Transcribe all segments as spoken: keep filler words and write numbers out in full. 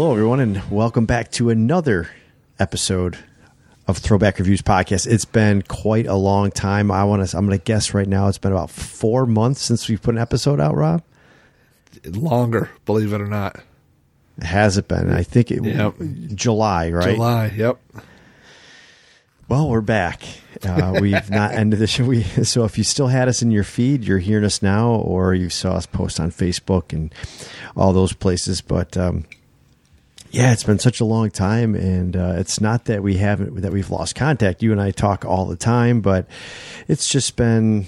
Hello, everyone, and welcome back to another episode of Throwback Reviews Podcast. It's been quite a long time. I want to. I'm going to guess right now. It's been about four months since we've put an episode out. Rob, longer, believe it or not. Has it been? I think it yep. July, right? July. Yep. Well, we're back. Uh, we've not ended the show. We, so if you still had us in your feed, you're hearing us now, or you saw us post on Facebook and all those places. But um, yeah, it's been such a long time, and uh, it's not that we haven't that we've lost contact. You and I talk all the time, but it's just been,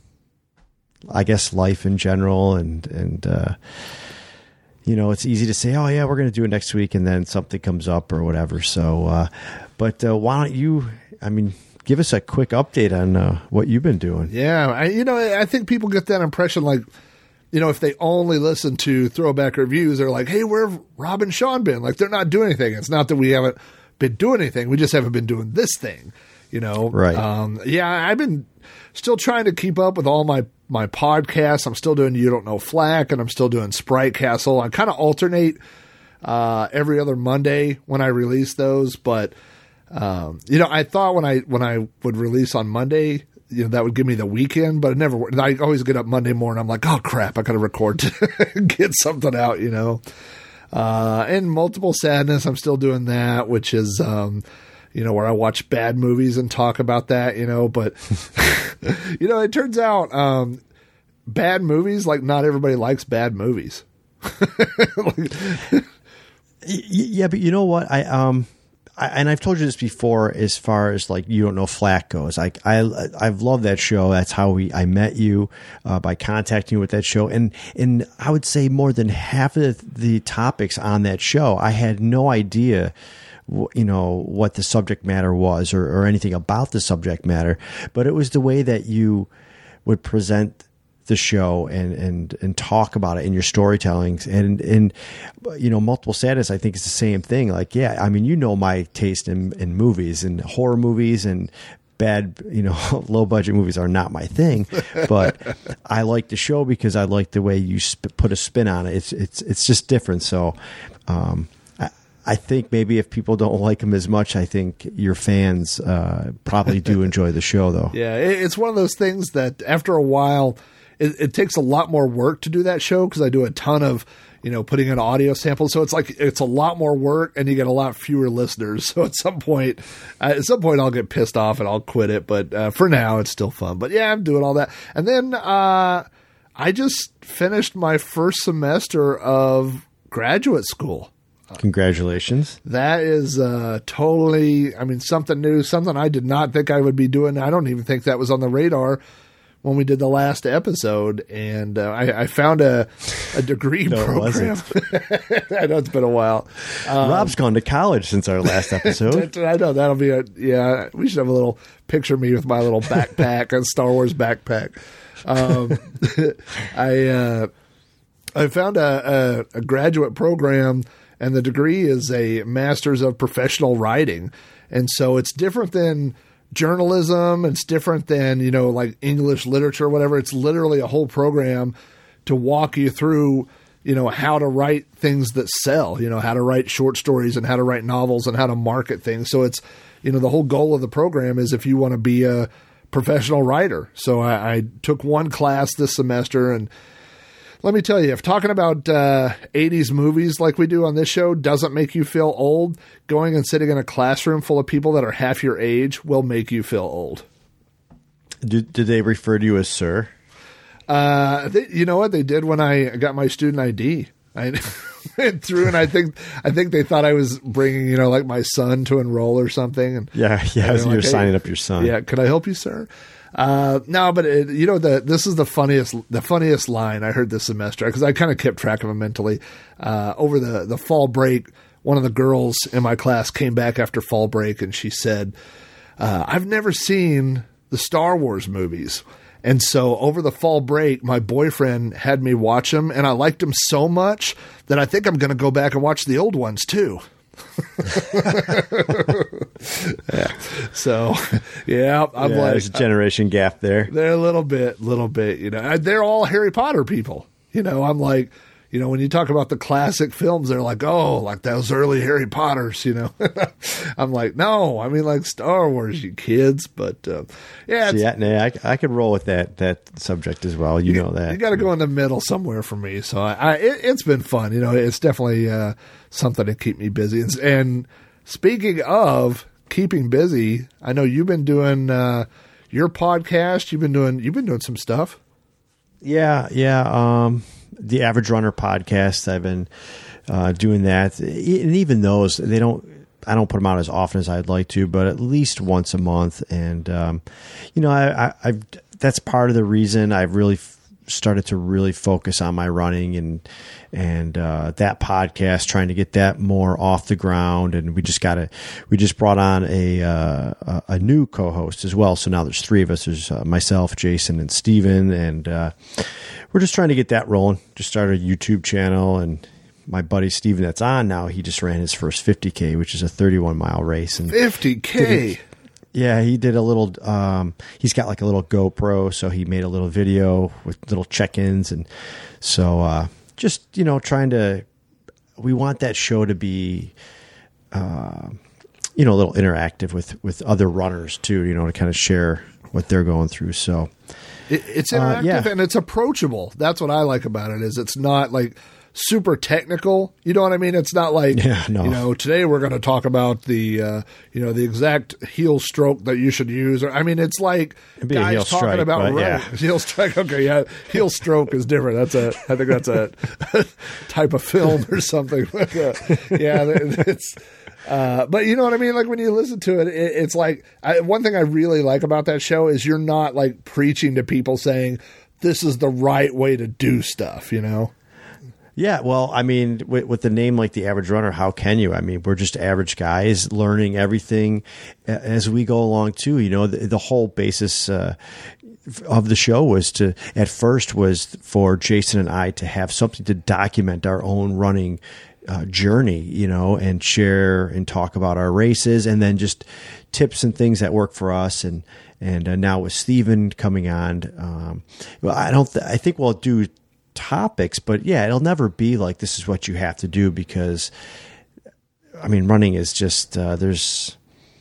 I guess, life in general, and and uh, you know, it's easy to say, oh yeah, we're going to do it next week, and then something comes up or whatever. So, uh, but uh, why don't you? I mean, give us a quick update on uh, what you've been doing. Yeah, I, you know, I think people get that impression, like, you know, if they only listen to Throwback Reviews, they're like, hey, where have Rob and Sean been? Like, they're not doing anything. It's not that we haven't been doing anything. We just haven't been doing this thing, you know? Right. Um, yeah, I've been still trying to keep up with all my, my podcasts. I'm still doing You Don't Know Flack, and I'm still doing Sprite Castle. I kind of alternate uh, every other Monday when I release those, but Um, you know, I thought when I when I would release on Monday, you know, that would give me the weekend, but it never worked. I always get up Monday morning. I'm like, oh crap, I got to record to get something out, you know. Uh, and Multiple Sadness, I'm still doing that, which is, um, you know, where I watch bad movies and talk about that, you know. But you know, it turns out um, bad movies, like, not everybody likes bad movies. like, yeah, but you know what? I um. I, and I've told you this before, as far as like You Don't Know Flack goes. Like I, I've loved that show. That's how we I met you uh, by contacting you with that show. And and I would say more than half of the, the topics on that show, I had no idea, you know, what the subject matter was or, or anything about the subject matter. But it was the way that you would present the show and, and, and talk about it in your storytelling, and, and, you know, Multiple Sadness, I think is the same thing. Like, yeah, I mean, you know, my taste in, in movies and horror movies and bad, you know, low budget movies are not my thing, but I like the show because I like the way you sp- put a spin on it. It's, it's, it's just different. So, um, I, I think maybe if people don't like them as much, I think your fans, uh, probably do enjoy the show though. Yeah. It's one of those things that after a while, It, it takes a lot more work to do that show because I do a ton of, you know, putting in audio samples. So it's like it's a lot more work, and you get a lot fewer listeners. So at some point, uh, at some point, I'll get pissed off and I'll quit it. But uh, for now, it's still fun. But yeah, I'm doing all that. And then uh, I just finished my first semester of graduate school. Congratulations. That is uh, totally, I mean, something new, something I did not think I would be doing. I don't even think that was on the radar when we did the last episode, and uh, I, I found a, a degree no, program. I know it's been a while. Um, Rob's gone to college since our last episode. I know that'll be a, yeah, we should have a little picture of me with my little backpack, a Star Wars backpack. Um, I, uh, I found a, a, a graduate program, and the degree is a Master's of Professional Writing. And so it's different than journalism. It's different than, you know, like English literature or whatever. It's literally a whole program to walk you through, you know, how to write things that sell, you know, how to write short stories and how to write novels and how to market things. So it's, you know, the whole goal of the program is if you want to be a professional writer. So I, I took one class this semester, and let me tell you, if talking about uh, eighties movies like we do on this show doesn't make you feel old, going and sitting in a classroom full of people that are half your age will make you feel old. Did, did they refer to you as sir? Uh, they, you know what they did when I got my student I D? I went through, and I think I think they thought I was bringing, you know, like my son to enroll or something. And yeah, yeah, you're like, signing hey, up your son. Yeah, could I help you, sir? Uh, no, but it, you know, the, this is the funniest, the funniest line I heard this semester, because I kind of kept track of them mentally. Uh, over the, the fall break, one of the girls in my class came back after fall break, and she said, uh, I've never seen the Star Wars movies. And so over the fall break, my boyfriend had me watch them, and I liked them so much that I think I'm going to go back and watch the old ones too. yeah. So, yeah, I'm yeah, like, there's a generation gap there. They're a little bit, little bit, you know, they're all Harry Potter people. You know, I'm like, you know, when you talk about the classic films, they're like, oh, like those early Harry Potters, you know. I'm like, no, I mean like Star Wars, you kids. But uh, yeah, it's, yeah, nah, I, I could roll with that that subject as well. You, you know that you got to go in the middle somewhere for me. So I, I it, it's been fun. You know, it's definitely uh, something to keep me busy. And, and speaking of keeping busy, I know you've been doing uh, your podcast. You've been doing you've been doing some stuff. Yeah, yeah. Um, the Average Runner podcast. I've been uh, doing that, and even those they don't. I don't put them out as often as I'd like to, but at least once a month. And um, you know, I, I, I've that's part of the reason I've really f- started to really focus on my running and and uh, that podcast, trying to get that more off the ground. And we just got a we just brought on a uh, a new co-host as well. So now there's three of us. There's uh, myself, Jason, and Steven, and uh, we're just trying to get that rolling. Just started a YouTube channel, and my buddy Steven that's on now, he just ran his first fifty K, which is a thirty-one mile race. And fifty K. Yeah, he did a little, um, he's got like a little GoPro, so he made a little video with little check-ins. And so, uh, just, you know, trying to, we want that show to be, uh, you know, a little interactive with, with other runners too, you know, to kind of share what they're going through. So it, it's interactive uh, yeah. and it's approachable. That's what I like about it, is it's not like super technical. You know what I mean? It's not like, yeah, no. you know, today we're going to talk about the, uh, you know, the exact heel stroke that you should use. Or, I mean, it's like be guys a heel talking strike, about running. yeah. Heel strike. Okay. Yeah. Heel stroke is different. That's a, I think that's a type of film or something. But, uh, yeah, it's, Uh, but you know what I mean? Like when you listen to it, it it's like, I, one thing I really like about that show is you're not like preaching to people saying this is the right way to do stuff, you know? Yeah, well, I mean, with, with the name like The Average Runner, how can you? I mean, we're just average guys learning everything as we go along too. You know, the, the whole basis uh, of the show was to, at first, was for Jason and I to have something to document our own running uh, journey, you know, and share and talk about our races, and then just tips and things that work for us. And and uh, now with Steven coming on, um, well, I don't. Th- I think we'll do topics, but yeah, it'll never be like this is what you have to do, because I mean, running is just uh, there's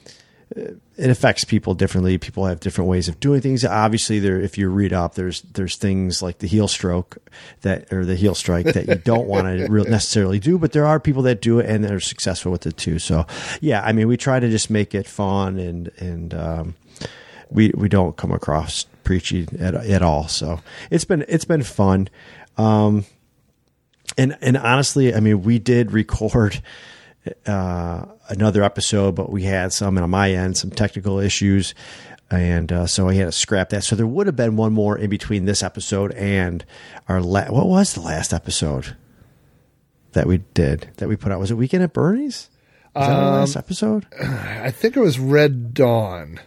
it affects people differently. People have different ways of doing things. Obviously, there if you read up, there's there's things like the heel stroke that or the heel strike that you don't want to necessarily do, but there are people that do it and they're successful with it too. So yeah, I mean, we try to just make it fun, and and um, we we don't come across preachy at at all. So it's been it's been fun. Um, and, and honestly, I mean, we did record, uh, another episode, but we had some on my end, some technical issues. And, uh, so I had to scrap that. So there would have been one more in between this episode and our la- what was the last episode that we did that we put out? Was it Weekend at Bernie's? Was that um, our last episode? I think it was Red Dawn.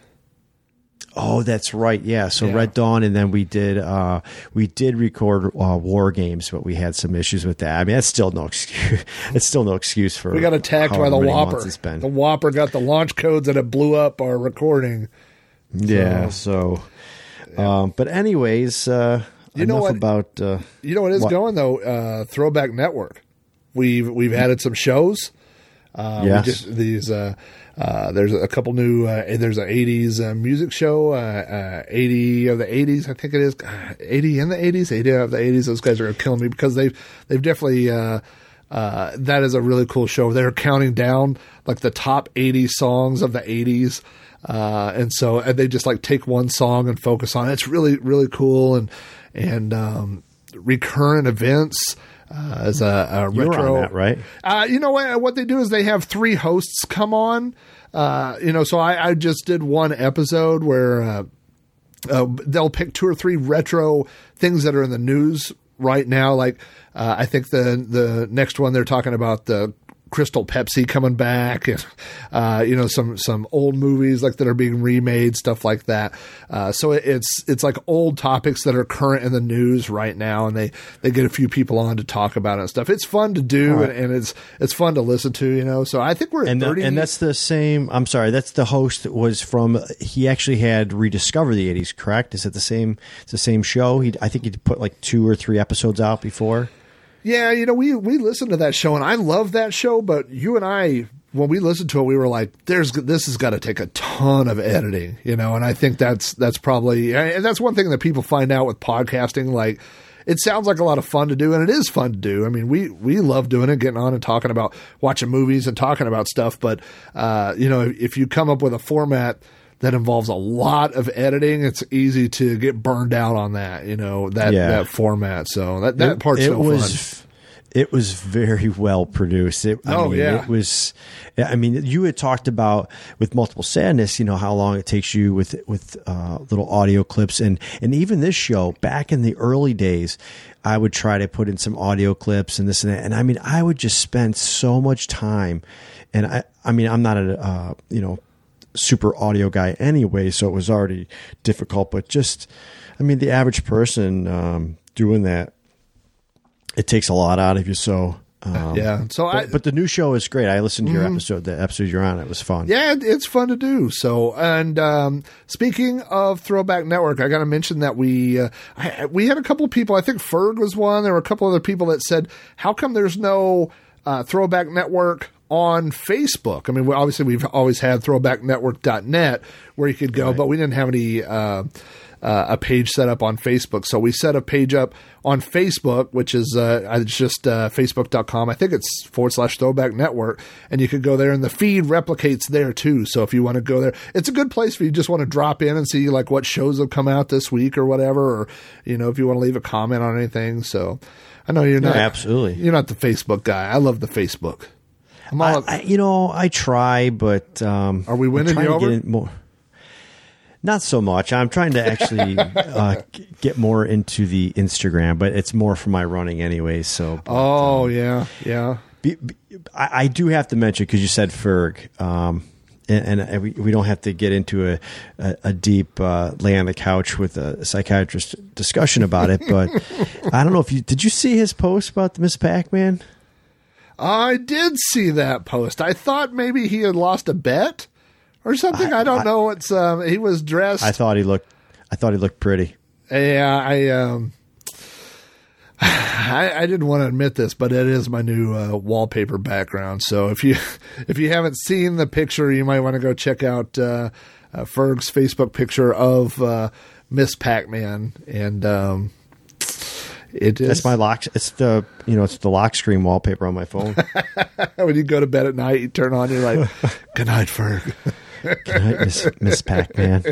Oh, that's right. Yeah. So yeah. Red Dawn, and then we did uh, we did record uh, War Games, but we had some issues with that. I mean, that's still no excuse. It's still no excuse for. We got attacked by the Whopper. It's been. The Whopper got the launch codes and it blew up our recording. Yeah. So, yeah. Um, but anyways, uh, you know enough what? about. Uh, you know what is what? going though? Uh, Throwback Network. We've we've added some shows. Uh, yes. We just, these. Uh, Uh, there's a couple new, uh, there's an eighties uh, music show, uh, uh, eighty of the eighties, I think it is, eighty in the eighties, eighty of the eighties. Those guys are going to kill me because they've, they've definitely, uh, uh, that is a really cool show. They're counting down like the top eighty songs of the eighties. Uh, and so and they just like take one song and focus on it. It's really, really cool. And, and, um, recurrent events. Uh, as a, a you retro, were on that, right? Uh, you know what? What they do is they have three hosts come on. Uh, you know, so I, I just did one episode where uh, uh, they'll pick two or three retro things that are in the news right now. Like uh, I think the the next one they're talking about the Crystal Pepsi coming back, and uh, you know, some some old movies like that are being remade, stuff like that. Uh, so it, it's it's like old topics that are current in the news right now, and they, they get a few people on to talk about it and stuff. It's fun to do, right. and, and it's it's fun to listen to, you know. So I think we're at and thirty, the, and that's the same. I'm sorry, that's the host that was from. He actually had Rediscover the eighties, correct? Is it the same? It's the same show. He I think he put like two or three episodes out before. Yeah, you know, we we listened to that show, and I love that show. But you and I, when we listened to it, we were like, "There's this has got to take a ton of editing," you know. And I think that's that's probably, and that's one thing that people find out with podcasting. Like, it sounds like a lot of fun to do, and it is fun to do. I mean, we we love doing it, getting on and talking about watching movies and talking about stuff. But uh, you know, if you come up with a format that involves a lot of editing, it's easy to get burned out on that, you know, that, yeah. that format. So that, that it, part's it no was, fun. It was very well produced. It, I oh, mean, yeah. It was, I mean, you had talked about with Multiple Sadness, you know, how long it takes you with, with uh, little audio clips. And, and even this show, back in the early days, I would try to put in some audio clips and this and that. And I mean, I would just spend so much time. And I, I mean, I'm not a, uh, you know, super audio guy anyway, so it was already difficult, but just, I mean, the average person um, doing that, it takes a lot out of you. So, um, yeah. So but, I, but the new show is great. I listened to your mm-hmm. episode, the episode you're on. It was fun. Yeah, it's fun to do. So, and um, speaking of Throwback Network, I got to mention that we uh, I, we had a couple of people. I think Ferg was one. There were a couple other people that said, "How come there's no uh, Throwback Network on Facebook?" I mean, we, obviously we've always had throwback network dot net where you could go, right. but we didn't have any uh, uh, a page set up on Facebook. So we set a page up on Facebook, which is uh, it's just uh, facebook dot com. I think it's forward slash throwback network, and you could go there, and the feed replicates there too. So if you want to go there, it's a good place if you just want to drop in and see like what shows have come out this week or whatever, or you know if you want to leave a comment on anything. So I know you're not yeah, absolutely you're not the Facebook guy. I love the Facebook. I, I, you know, I try, but um, are we winning you over? More, not so much. I'm trying to actually uh, get more into the Instagram, but it's more for my running anyway. So, but, oh um, yeah, yeah. Be, be, I, I do have to mention because you said Ferg, um, and, and we, we don't have to get into a a, a deep uh, lay on the couch with a psychiatrist discussion about it. But I don't know if you did. You see his post about the Miss Pac-Man? I did see that post. I thought maybe he had lost a bet or something. I, I don't I, know. It's um, he was dressed. I thought he looked. I thought he looked pretty. Yeah, I um, I, I didn't want to admit this, but it is my new uh, wallpaper background. So if you if you haven't seen the picture, you might want to go check out uh, uh, Ferg's Facebook picture of uh, Miss Pac-Man and. Um, It is. That's my lock. It's the you know it's the lock screen wallpaper on my phone. When you go to bed at night, you turn on. You're like, "Good night, Ferg." Good night, Miss, Miss Pac-Man.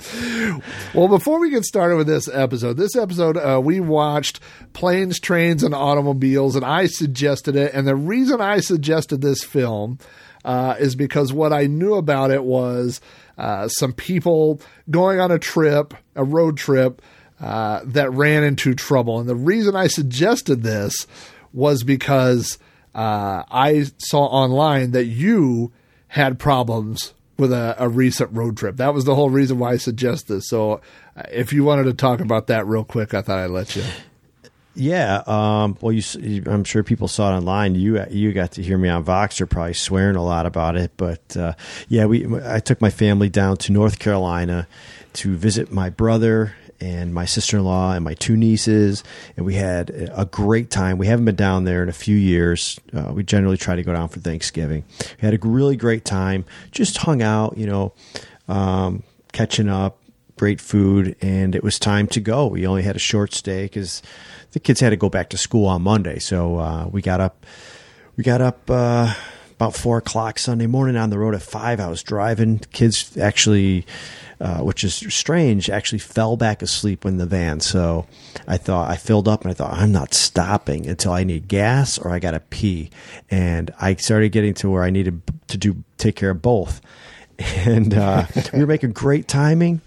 Well, before we get started with this episode, this episode uh, we watched Planes, Trains, and Automobiles, and I suggested it. And the reason I suggested this film uh, is because what I knew about it was uh, some people going on a trip, a road trip. Uh, that ran into trouble. And the reason I suggested this was because uh, I saw online that you had problems with a, a recent road trip. That was the whole reason why I suggested this. So uh, if you wanted to talk about that real quick, I thought I'd let you. Yeah. Um, well, you, I'm sure people saw it online. You you got to hear me on Voxer probably swearing a lot about it. But uh, yeah, we I took my family down to North Carolina to visit my brother and my sister-in-law and my two nieces, and we had a great time. We haven't been down there in a few years. Uh, we generally try to go down for Thanksgiving. We had a really great time, just hung out, you know, um, catching up, great food, and it was time to go. We only had a short stay because the kids had to go back to school on Monday. So uh, we got up, we got up uh, about four o'clock Sunday morning on the road at five. I was driving. Kids actually... Uh, which is strange, actually fell back asleep in the van. So I thought I filled up and I thought I'm not stopping until I need gas or I got to pee. And I started getting to where I needed to do take care of both. And uh, we were making great timing.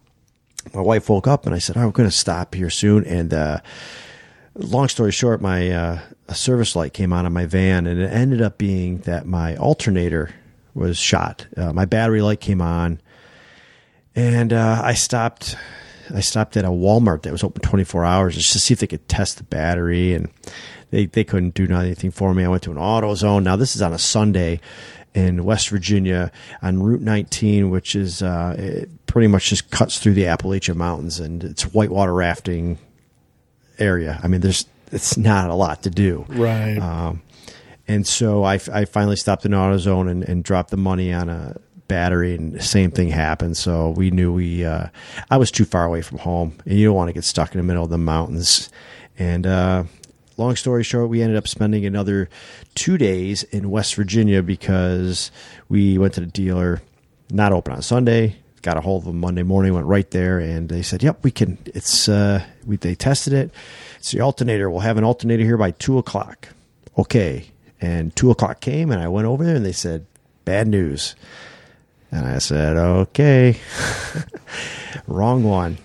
My wife woke up and I said, "Oh, we're going to stop here soon." And uh, long story short, my uh, a service light came on in my van, and it ended up being that my alternator was shot. Uh, my battery light came on. And uh, I stopped. I stopped at a Walmart that was open twenty-four hours just to see if they could test the battery, and they they couldn't do anything for me. I went to an AutoZone. Now this is on a Sunday in West Virginia on Route nineteen, which is uh, it pretty much just cuts through the Appalachian Mountains, and it's whitewater rafting area. I mean, there's it's not a lot to do. Right. Um, and so I, I finally stopped in AutoZone and, and dropped the money on a battery, and the same thing happened. So we knew we, uh, I was too far away from home, and you don't want to get stuck in the middle of the mountains. And, uh, long story short, we ended up spending another two days in West Virginia because we went to the dealer, not open on Sunday, got a hold of them Monday morning, went right there, and they said, yep, we can, it's, uh, we, they tested it. It's the alternator. We'll have an alternator here by two o'clock. Okay. And two o'clock came, and I went over there, and they said, bad news. And I said, okay, wrong one.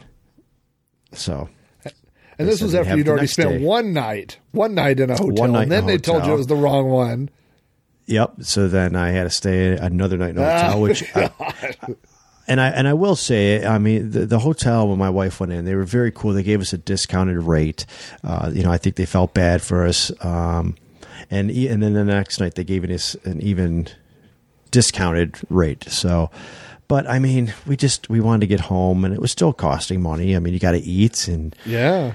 So, and this was after you'd already spent day. one night, one night in a hotel, one night and then they hotel. told you it was the wrong one. Yep. So then I had to stay another night in a hotel, oh, which, I, and I and I will say, I mean, the, the hotel when my wife went in, they were very cool. They gave us a discounted rate. Uh, you know, I think they felt bad for us, um, and and then the next night they gave us an even discounted rate. So, but I mean, we just, we wanted to get home, and it was still costing money. I mean, you got to eat, and yeah,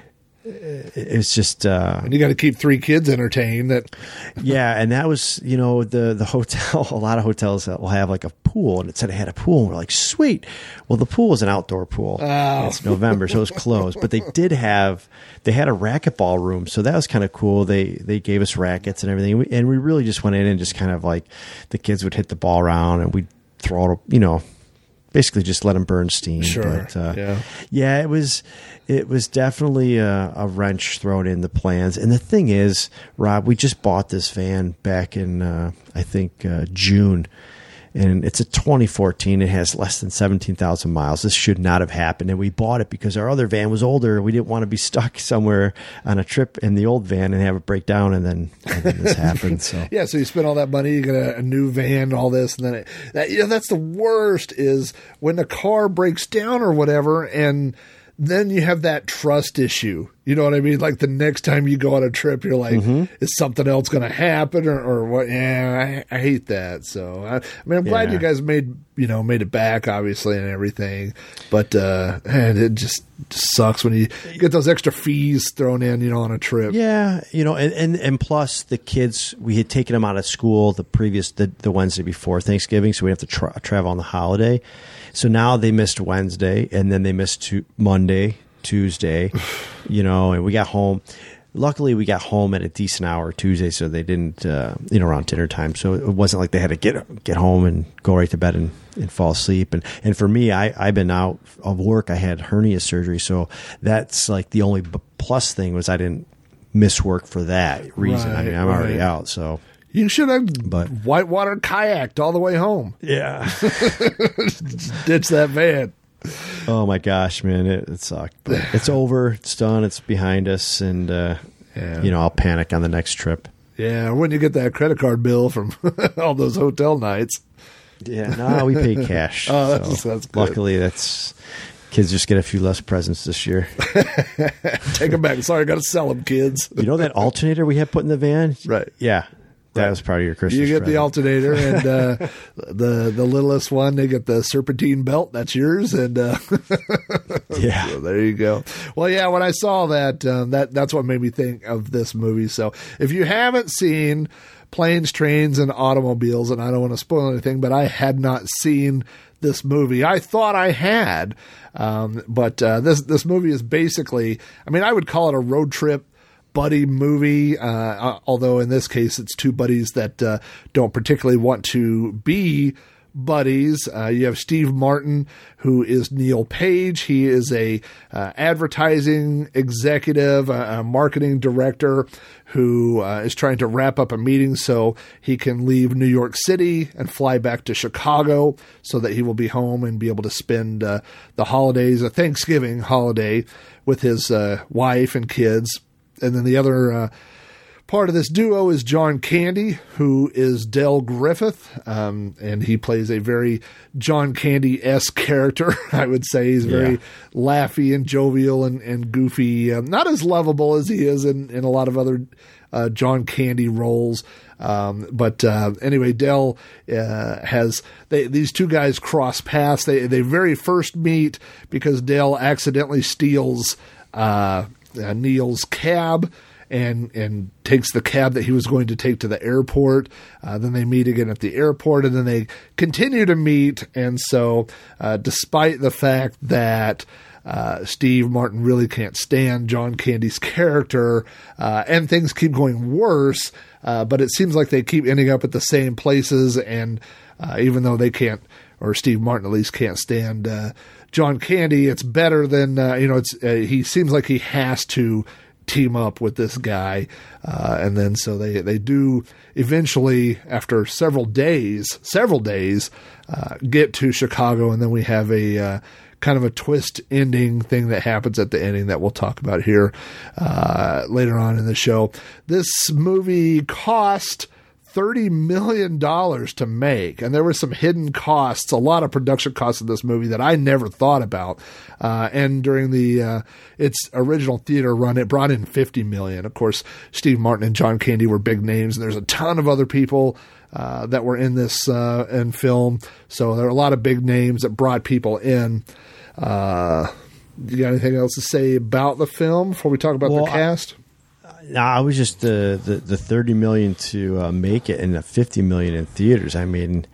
it's just, uh, and you got to keep three kids entertained. That, yeah. And that was, you know, the, the hotel, a lot of hotels that will have like a pool, and it said it had a pool, and we're like, sweet. Well, the pool is an outdoor pool. Oh. It's November, so it was closed, but they did have, they had a racquetball room. So that was kind of cool. They, they gave us rackets and everything. And we, and we really just went in and just kind of like, the kids would hit the ball around, and we'd throw it, you know, basically just let them burn steam. Sure. But, uh, yeah. Yeah, it was, it was definitely a, a wrench thrown in the plans. And the thing is, Rob, we just bought this van back in, uh, I think, uh, June. And it's a twenty fourteen. It has less than seventeen thousand miles. This should not have happened. And we bought it because our other van was older. We didn't want to be stuck somewhere on a trip in the old van and have it break down, and then, and then this happened. So yeah, so you spend all that money, you get a, a new van, all this, and then it, that, you know, that's the worst is when the car breaks down or whatever, and then you have that trust issue. You know what I mean? Like the next time you go on a trip, you're like, mm-hmm. is something else going to happen or, or what? Yeah, I, I hate that. So, I, I mean, I'm glad yeah. you guys made, you know, made it back, obviously, and everything. But, uh, man, it just, just sucks when you get those extra fees thrown in, you know, on a trip. Yeah. You know, and, and, and plus the kids, we had taken them out of school the previous, the, the Wednesday before Thanksgiving. So we have to tra- travel on the holiday. So now they missed Wednesday, and then they missed to Monday, Tuesday, you know, and we got home. Luckily, we got home at a decent hour Tuesday, so they didn't, uh, you know, around dinner time. So it wasn't like they had to get get home and go right to bed and, and fall asleep. And, and for me, I, I've been out of work. I had hernia surgery, so that's like the only plus thing was I didn't miss work for that reason. Right, I mean, I'm right. already out, so. You should have but, whitewater kayaked all the way home. Yeah. Ditch that van. Oh, my gosh, man. It, it sucked. But it's over. It's done. It's behind us. And, uh, yeah. you know, I'll panic on the next trip. Yeah. When you get that credit card bill from all those hotel nights. Yeah. No, we pay cash. oh, that's, so that's good. Luckily, that's... Kids just get a few less presents this year. Take them back. Sorry, I got to sell them, kids. You know that alternator we had put in the van? Right. Yeah. That right. was part of your Christmas You get present. the alternator, and uh, the the littlest one, they get the serpentine belt. That's yours, and uh, yeah, so there you go. Well, yeah, when I saw that, um, that that's what made me think of this movie. So, if you haven't seen Planes, Trains, and Automobiles, and I don't want to spoil anything, but I had not seen this movie. I thought I had, um, but uh, this this movie is basically, I mean, I would call it a road trip buddy movie, uh, although in this case it's two buddies that uh, don't particularly want to be buddies. Uh, you have Steve Martin, who is Neil Page. He is a uh, advertising executive, a, a marketing director who uh, is trying to wrap up a meeting so he can leave New York City and fly back to Chicago so that he will be home and be able to spend uh, the holidays, a Thanksgiving holiday, with his uh, wife and kids. And then the other uh, part of this duo is John Candy, who is Del Griffith, um, and he plays a very John Candy-esque character, I would say. He's very yeah. laughy and jovial and, and goofy, um, not as lovable as he is in, in a lot of other uh, John Candy roles. Um, but uh, anyway, Del uh, has they, these two guys cross paths. They they very first meet because Del accidentally steals uh Uh, Neil's cab, and and takes the cab that he was going to take to the airport. Uh, then they meet again at the airport, and then they continue to meet. And so, uh, despite the fact that Uh, Steve Martin really can't stand John Candy's character, uh, and things keep going worse, uh, but it seems like they keep ending up at the same places, and uh, even though they can't, or Steve Martin at least can't stand uh, John Candy, it's better than, uh, you know, it's uh, he seems like he has to team up with this guy, uh, and then so they, they do eventually, after several days, several days, uh, get to Chicago, and then we have a uh, kind of a twist ending thing that happens at the ending that we'll talk about here uh, later on in the show. This movie cost thirty million dollars to make, and there were some hidden costs, a lot of production costs in this movie that I never thought about. Uh, and during the uh, its original theater run, it brought in fifty million dollars. Of course, Steve Martin and John Candy were big names, and there's a ton of other people uh, that were in this uh, in film. So there are a lot of big names that brought people in. Uh, you got anything else to say about the film before we talk about well, the cast? No, I was just the, the, the thirty million to uh, make it and the fifty million in theaters. I mean,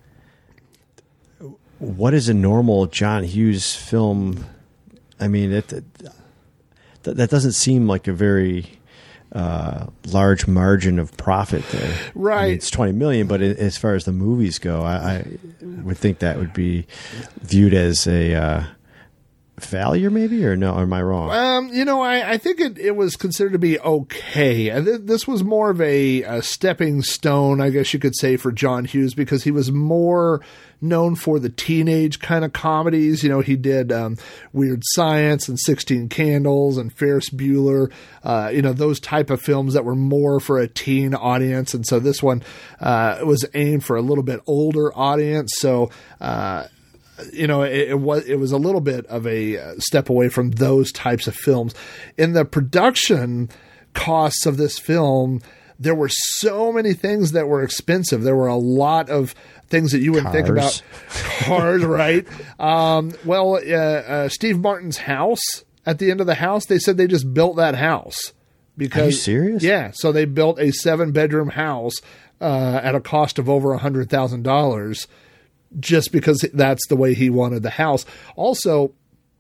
what is a normal John Hughes film? I mean, it, it that, that doesn't seem like a very uh, large margin of profit there. Right. I mean, it's twenty million, but it, as far as the movies go, I, I would think that would be viewed as a uh, failure, maybe, or no? Or am I wrong? Um, you know, I, I think it, it was considered to be okay. This was more of a, a stepping stone, I guess you could say, for John Hughes, because he was more known for the teenage kind of comedies. You know, he did um, Weird Science and sixteen Candles and Ferris Bueller, uh, you know, those type of films that were more for a teen audience. And so this one uh, was aimed for a little bit older audience. So, uh, you know, it, it was it was a little bit of a step away from those types of films. In the production costs of this film, there were so many things that were expensive. There were a lot of things that you wouldn't Cars. think about. Cars, right? Um, well, uh, uh, Steve Martin's house, at the end of the house, they said they just built that house. Because, are you serious? Yeah. So they built a seven-bedroom house uh, at a cost of over one hundred thousand dollars. Just because that's the way he wanted the house. Also,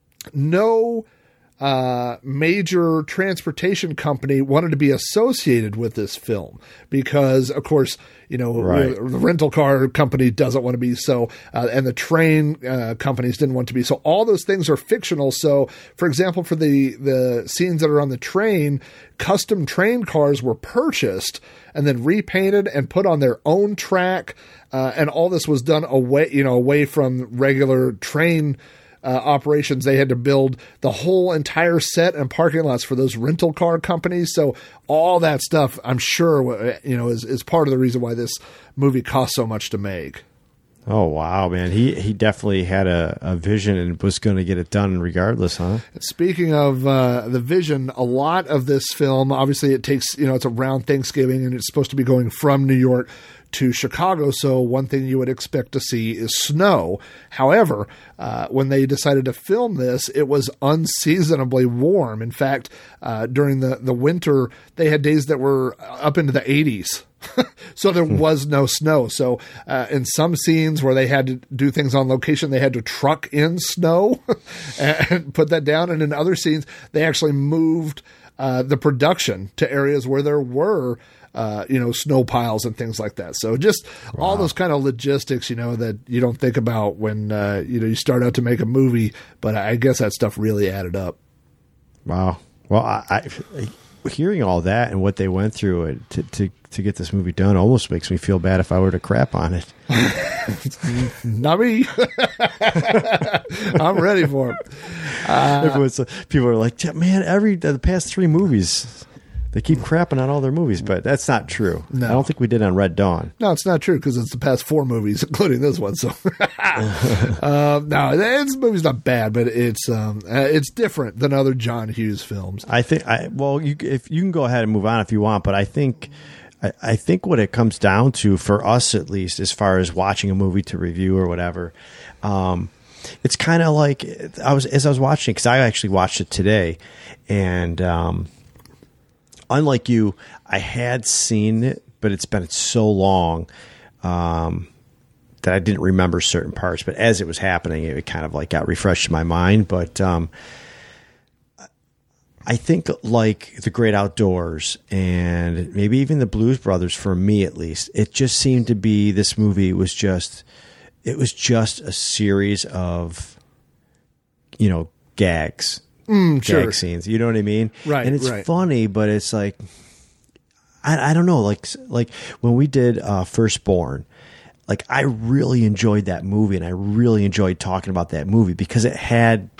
no uh, major transportation company wanted to be associated with this film because, of course, you know, right. the rental car company doesn't want to be so, uh, and the train uh, companies didn't want to be. So all those things are fictional. So, for example, for the, the scenes that are on the train, custom train cars were purchased and then repainted and put on their own track. Uh, and all this was done away, you know, away from regular train uh, operations. They had to build the whole entire set and parking lots for those rental car companies. So all that stuff, I'm sure, you know, is, is part of the reason why this movie cost so much to make. Oh, wow, man. He he definitely had a, a vision and was going to get it done regardless, huh? Speaking of uh, the vision, a lot of this film, obviously it takes, you know, it's around Thanksgiving and it's supposed to be going from New York to Chicago, so one thing you would expect to see is snow. However, uh, when they decided to film this, it was unseasonably warm. In fact, uh, during the, the winter, they had days that were up into the eighties. So there was no snow. So uh, in some scenes where they had to do things on location, they had to truck in snow and put that down. And in other scenes, they actually moved uh, the production to areas where there were Uh, you know, snow piles and things like that. So just wow. all those kind of logistics, you know, that you don't think about when, uh, you know, you start out to make a movie, but I guess that stuff really added up. Wow. Well, I, I hearing all that and what they went through to, to, to get this movie done almost makes me feel bad if I were to crap on it. Not me. I'm ready for it. Uh, Everyone's, people are like, man, every, the past three movies, they keep crapping on all their movies, but that's not true. No. I don't think we did on Red Dawn. No, it's not true because it's the past four movies, including this one. So, uh, no, this movie's not bad, but it's um, uh, it's different than other John Hughes films. I think. I well, you, if you can go ahead and move on if you want, but I think. I, I think what it comes down to, for us at least, as far as watching a movie to review or whatever, um, it's kind of like I was as I was watching, because I actually watched it today, and. Um, unlike you, I had seen it, but it's been so long um, that I didn't remember certain parts. But as it was happening, it kind of like got refreshed in my mind. But um, I think like The Great Outdoors and maybe even The Blues Brothers, for me at least, it just seemed to be this movie was just it was just a series of, you know, gags, mm, gag sure. scenes. You know what I mean? Right. And it's right. funny, but it's like I, I don't know, like like when we did uh, Firstborn. Like, I really enjoyed that movie, and I really enjoyed talking about that movie because it had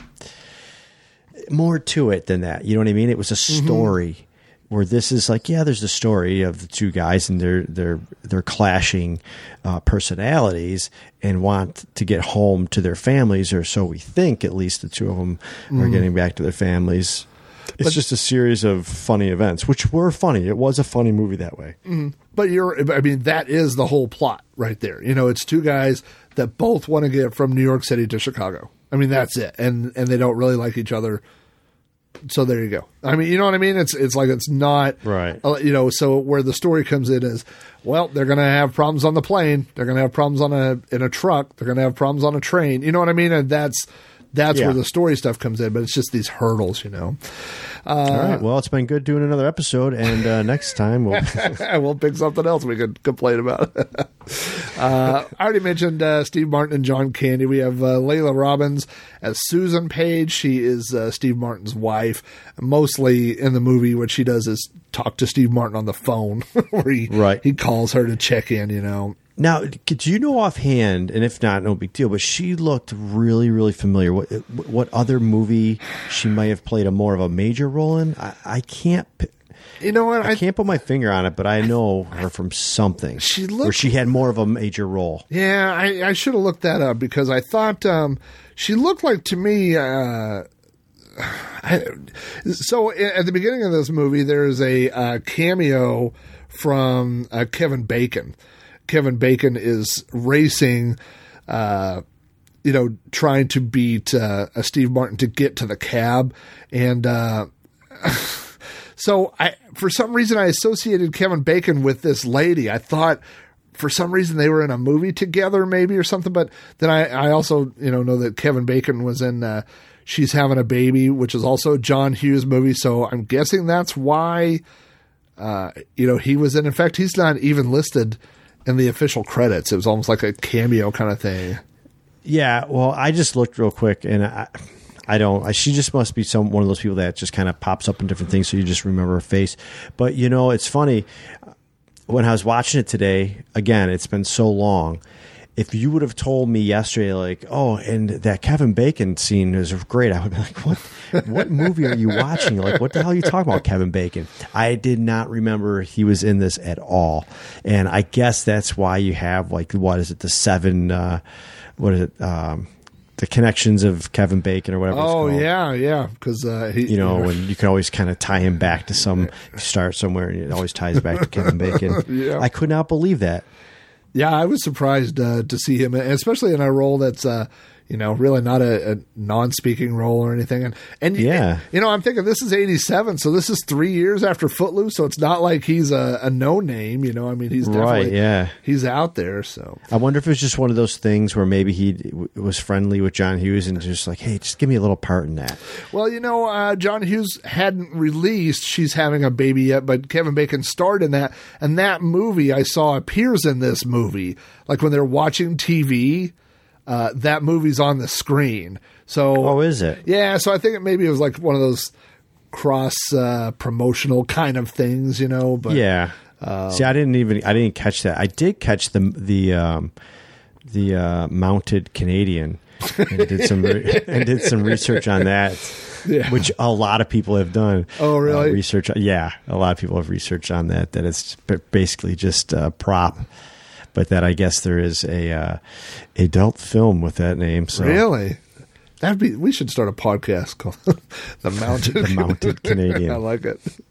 more to it than that. You know what I mean? It was a story mm-hmm. where this is like, yeah, there's the story of the two guys and their their their clashing uh, personalities and want to get home to their families, or so we think. At least the two of them mm-hmm. are getting back to their families. It's but, just a series of funny events, which were funny. It was a funny movie that way. Mm-hmm. But you're, I mean, that is the whole plot right there. You know, it's two guys that both want to get from New York City to Chicago. I mean, that's it. And and they don't really like each other. So there you go. I mean, you know what I mean? It's it's like it's not, right. Uh, you know, so where the story comes in is, well, they're going to have problems on the plane. They're going to have problems on a in a truck. They're going to have problems on a train. You know what I mean? And that's that's yeah. where the story stuff comes in. But it's just these hurdles, you know. Uh, All right. Well, it's been good doing another episode, and uh, next time we'll we'll pick something else we could complain about. uh, I already mentioned uh, Steve Martin and John Candy. We have uh, Layla Robbins as Susan Page. She is uh, Steve Martin's wife. Mostly in the movie, what she does is talk to Steve Martin on the phone, where he right. he calls her to check in. You know. Now, do you know offhand, and if not, no big deal, but she looked really, really familiar. What what other movie she might have played a more of a major role in? I, I can't. You know what? I, I can't put my finger on it, but I know her from something. She looked, where she had more of a major role. Yeah, I, I should have looked that up because I thought um, she looked like to me. Uh, I, so at the beginning of this movie, there's a uh, cameo from uh, Kevin Bacon. Kevin Bacon is racing, uh, you know, trying to beat uh, Steve Martin to get to the cab. And uh, so I, for some reason, I associated Kevin Bacon with this lady. I thought for some reason they were in a movie together maybe or something. But then I, I also, you know, know that Kevin Bacon was in uh, She's Having a Baby, which is also a John Hughes movie. So I'm guessing that's why, uh, you know, he was in. In fact, he's not even listed in the official credits. It was almost like a cameo kind of thing. Yeah, well, I just looked real quick, and I, I don't. I, she just must be some one of those people that just kind of pops up in different things, so you just remember her face. But you know, it's funny when I was watching it today. Again, it's been so long. If you would have told me yesterday, like, oh, and that Kevin Bacon scene is great, I would be like, what? What movie are you watching? Like, what the hell are you talking about, Kevin Bacon? I did not remember he was in this at all, and I guess that's why you have like, what is it, the seven? Uh, what is it? Um, the connections of Kevin Bacon or whatever. Oh it's called. yeah, yeah, because uh, he, you know, when you can always kind of tie him back to some. You start somewhere, and it always ties back to Kevin Bacon. Yeah. I could not believe that. Yeah, I was surprised uh, to see him, especially in a role that's, uh, you know, really not a, a non-speaking role or anything. And, and yeah, and, you know, I'm thinking this is eighty-seven, so this is three years after Footloose, so it's not like he's a, a no-name, you know. I mean, he's definitely, right, yeah. he's out there, so. I wonder if it was just one of those things where maybe he w- was friendly with John Hughes and just like, hey, just give me a little part in that. Well, you know, uh, John Hughes hadn't released She's Having a Baby yet, but Kevin Bacon starred in that, and that movie I saw appears in this movie. Like when they're watching T V, uh, that movie's on the screen. So, oh, is it? Yeah. So I think it, maybe it was like one of those cross uh, promotional kind of things, you know. But yeah. Um, See, I didn't even I didn't catch that. I did catch the the um, the uh, Mounted Canadian and did some re- and did some research on that. Yeah. Which a lot of people have done. Oh, really? Uh, research. Yeah, a lot of people have researched on that. That it's basically just a prop. But that I guess there is a uh, adult film with that name. So. Really? That'd be. We should start a podcast called "The Mounted." The Mounted Canadian. I like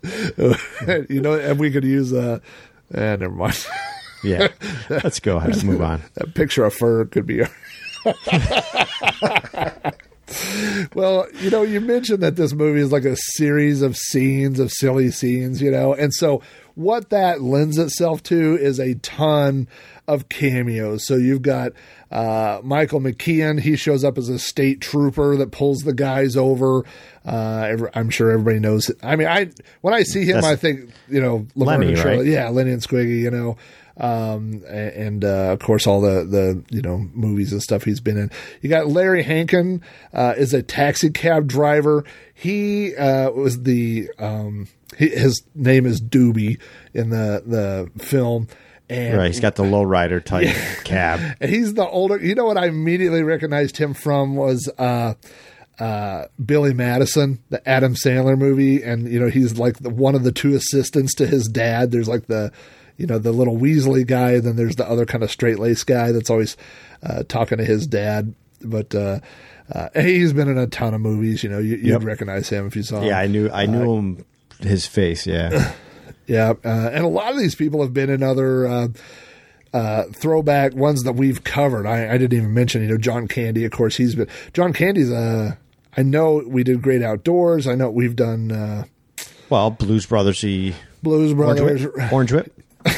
it. You know, and we could use. Uh, eh, never mind. Yeah, let's go ahead and move on. That picture of fur could be. Well, you know, you mentioned that this movie is like a series of scenes, of silly scenes, you know, and so what that lends itself to is a ton of cameos. So you've got uh, Michael McKean. He shows up as a state trooper that pulls the guys over. Uh, I'm sure everybody knows it. I mean, I when I see him, That's I think, you know, Laverne Lenny, and Shirley. right? Yeah, Lenny and Squiggy, you know. Um, and, uh, of course, all the, the, you know, movies and stuff he's been in. You got Larry Hankin, uh, is a taxi cab driver. He, uh, was the, um, he, his name is Doobie in the, the film. And right. He's got the lowrider type yeah. cab. And he's the older, you know what I immediately recognized him from was, uh, uh, Billy Madison, the Adam Sandler movie. And, you know, he's like the, one of the two assistants to his dad. There's like the, you know, the little Weasley guy, and then there's the other kind of straight-laced guy that's always uh, talking to his dad. But uh, uh, he's been in a ton of movies. You know, you, you'd yep. recognize him if you saw him. Yeah, I knew I knew uh, him, his face, yeah. yeah, uh, and a lot of these people have been in other uh, uh, throwback ones that we've covered. I, I didn't even mention, you know, John Candy, of course. He's been – John Candy's uh, – I know we did Great Outdoors. I know we've done uh, – Well, Blues Brothers. He, Blues Brothers. Orange Whip. Orange Whip.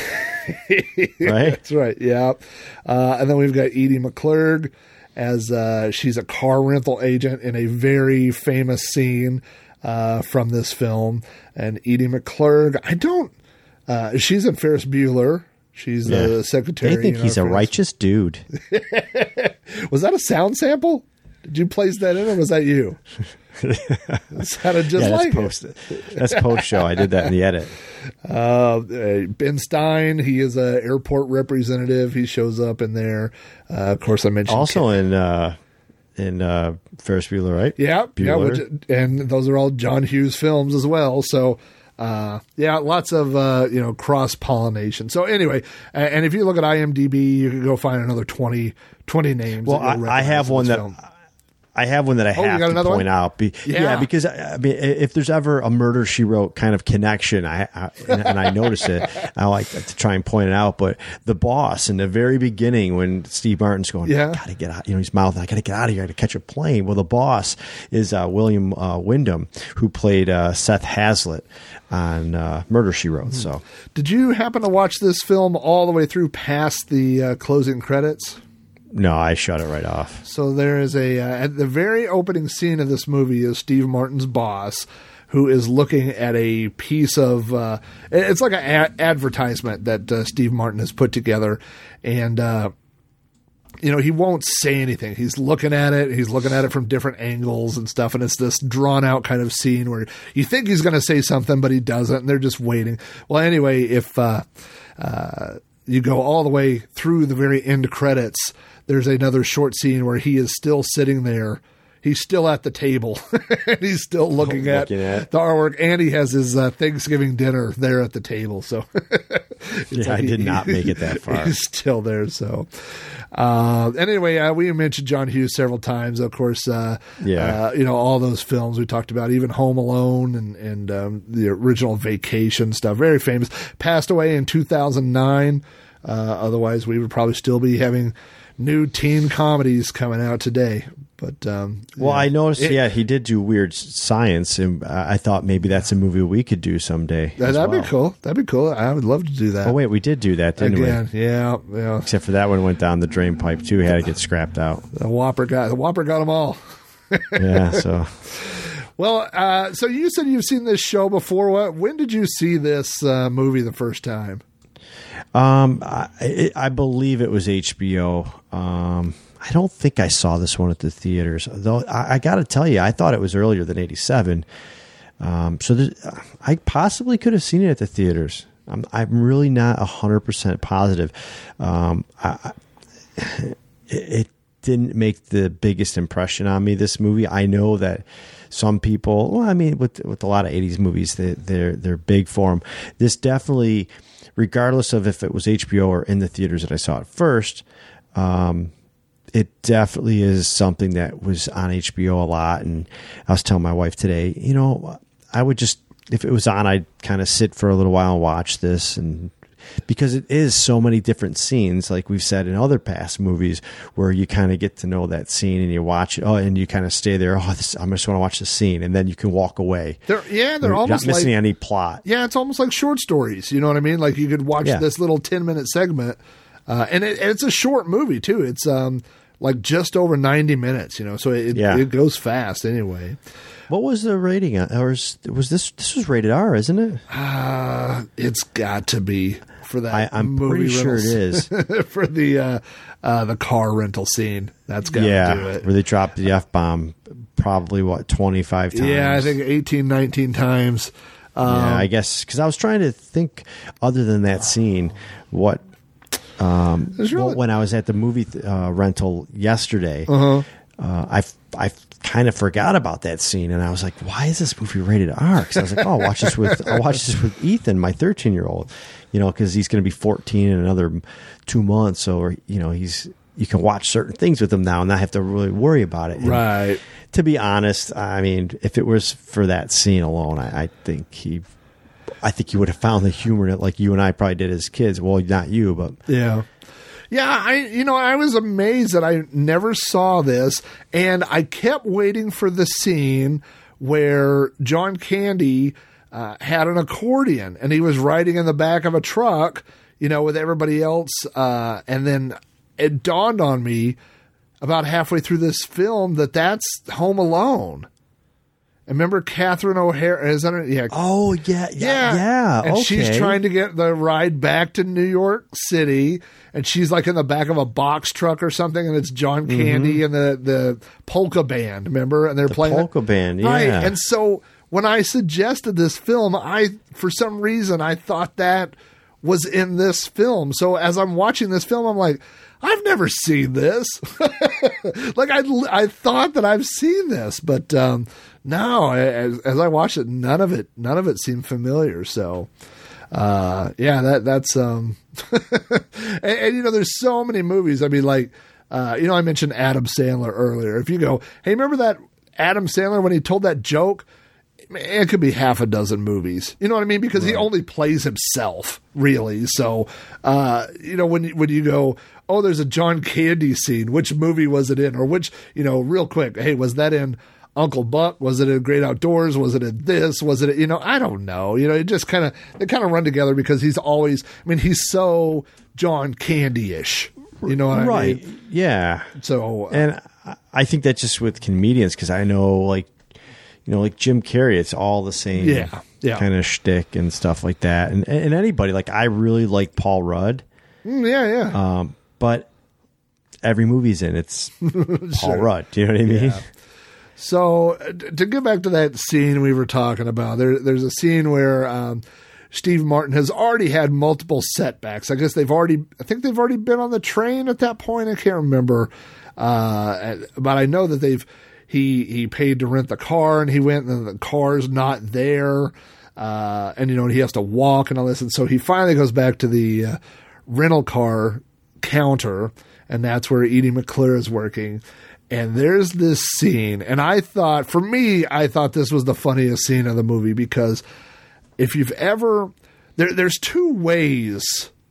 Right? That's right. Yeah. Uh, and then we've got Edie McClurg as uh, she's a car rental agent in a very famous scene uh, from this film. And Edie McClurg, I don't, uh, she's in Ferris Bueller. She's yeah. the secretary. They think you know, he's a Ferris. righteous dude. Was that a sound sample? Did you place that in, or was that you? It sounded just yeah, that's like post, it. That's post show. I did that in the edit. Uh, Ben Stein, he is a airport representative. He shows up in there. Uh, of course, I mentioned also Ken. in uh, in uh, Ferris Bueller, right? Yeah, Bueller. yeah. Which, and those are all John Hughes films as well. So. Uh, yeah, lots of, uh, you know, cross pollination. So anyway, and if you look at IMDb, you can go find another twenty, twenty names. Well, I, I have one that film. I have one that I oh, have to point one? out. Be, yeah. yeah, because I mean, if there's ever a Murder, She Wrote kind of connection, I, I and, and I notice it, I like to try and point it out. But the boss in the very beginning, when Steve Martin's going, yeah. I gotta get out, you know, he's mouthing, I gotta get out of here, I gotta catch a plane. Well, the boss is uh, William uh, Wyndham, who played uh, Seth Hazlitt on uh, Murder, She Wrote. So, did you happen to watch this film all the way through past the uh, closing credits? No, I shut it right off. So there is a uh, at the very opening scene of this movie is Steve Martin's boss, who is looking at a piece of uh, it's like an a- advertisement that uh, Steve Martin has put together, and uh, you know, he won't say anything. He's looking at it. He's looking at it from different angles and stuff, and it's this drawn out kind of scene where you think he's going to say something, but he doesn't, and they're just waiting. Well, anyway, if uh, uh, you go all the way through the very end credits, there's another short scene where he is still sitting there. He's still at the table. He's still looking, oh, looking at, at the artwork, and he has his uh, Thanksgiving dinner there at the table. So, yeah, like I did he, not make it that far. He's still there. So, uh, anyway, uh, we mentioned John Hughes several times. Of course, uh, yeah, uh, you know, all those films we talked about, even Home Alone and and um, the original Vacation stuff. Very famous. Passed away in two thousand nine. Uh, otherwise, we would probably still be having new teen comedies coming out today. But um, well, yeah. I noticed. It, yeah, he did do Weird Science, and I thought maybe that's a movie we could do someday. That'd well. be cool. That'd be cool. I would love to do that. Oh wait, we did do that, didn't Again, we? Yeah, yeah. Except for that one went down the drain pipe too. He had to get scrapped out. The Whopper got the Whopper got them all. Yeah. So. Well, uh, so you said you've seen this show before. What? When did you see this uh, movie the first time? Um, I, I believe it was H B O. Um, I don't think I saw this one at the theaters, though. I, I got to tell you, I thought it was earlier than eighty-seven. Um, so there, I possibly could have seen it at the theaters. I'm, I'm really not a hundred percent positive. Um, I, it, it didn't make the biggest impression on me. This movie, I know that some people, well, I mean, with with a lot of eighties movies, they, they're they're big for them. This definitely, regardless of if it was H B O or in the theaters that I saw it first, um, it definitely is something that was on H B O a lot. And I was telling my wife today, you know, I would just, if it was on, I'd kind of sit for a little while and watch this. And because it is so many different scenes, like we've said in other past movies, where you kind of get to know that scene and you watch it, oh, and you kind of stay there. Oh, this, I just want to watch the scene, and then you can walk away. They're, yeah, they're You're almost not missing like, any plot. Yeah, it's almost like short stories. You know what I mean? Like you could watch Yeah. this little ten minute segment, uh, and, it, and it's a short movie too. It's um like just over ninety minutes. You know, so it Yeah. it goes fast anyway. What was the rating? on- Or was, was this? This was rated R, isn't it? Uh, it's got to be for that. I, I'm movie pretty sure it rentals. is. For the uh, uh, the car rental scene. That's got to Yeah, do it. where they dropped the F bomb probably what twenty-five times. Yeah, I think eighteen, nineteen times. Um, Yeah, I guess because I was trying to think, other than that scene, what. Um, There's really- well, when I was at the movie th- uh, rental yesterday, Uh-huh. uh, I I kind of forgot about that scene, and I was like, "Why is this movie rated R?" Because I was like, "Oh, I'll watch this with I'll watch this with Ethan, my thirteen year old, you know, because he's going to be fourteen in another two months, so you know he's you can watch certain things with him now and not have to really worry about it." And Right. to be honest, I mean, if it was for that scene alone, I, I think he, I think you would have found the humor in it like you and I probably did as kids. Well, not you, but Yeah. Yeah, I you know, I was amazed that I never saw this, and I kept waiting for the scene where John Candy uh, had an accordion and he was riding in the back of a truck, you know, with everybody else, uh, and then it dawned on me about halfway through this film that that's Home Alone. And remember Catherine O'Hara? Is that her? Yeah. oh yeah, yeah, yeah. And okay. she's trying to get the ride back to New York City, and she's like in the back of a box truck or something, and it's John Candy and the, the polka band, remember? And they're the playing polka band, yeah. Right. And so when I suggested this film, I for some reason I thought that was in this film. So as I'm watching this film, I'm like, I've never seen this. Like I, I thought that I've seen this, but um, no. As, as I watched it, none of it, none of it seemed familiar. So, uh, yeah, that that's um, and, and you know, there's so many movies. I mean, like, uh, you know, I mentioned Adam Sandler earlier. If you go, hey, remember that Adam Sandler when he told that joke? It could be half a dozen movies. You know what I mean? Because right. he only plays himself, really. So, uh, you know, when, when you go, oh, there's a John Candy scene, which movie was it in? Or which, you know, real quick, hey, was that in Uncle Buck? Was it in Great Outdoors? Was it in this? Was it, you know, I don't know. You know, it just kind of, they kind of run together because he's always, I mean, he's so John Candy-ish. You know what right. I mean? Yeah. So, uh, and I think that's just with comedians because I know, like, you know, like Jim Carrey, it's all the same yeah, yeah. kind of shtick and stuff like that. And and anybody, like, I really like Paul Rudd. Mm, yeah, yeah. Um, but every movie's in, it's Paul Rudd. Do you know what I mean? Yeah. So to get back to that scene we were talking about, there, there's a scene where um, Steve Martin has already had multiple setbacks. I guess they've already, I think they've already been on the train at that point. I can't remember. Uh, but I know that they've, He he paid to rent the car, and he went, and the car's not there, uh, and you know he has to walk and all this, and so he finally goes back to the uh, rental car counter, and that's where Edie McClure is working. And there's this scene, and I thought, for me, I thought this was the funniest scene of the movie because if you've ever, there, there's two ways,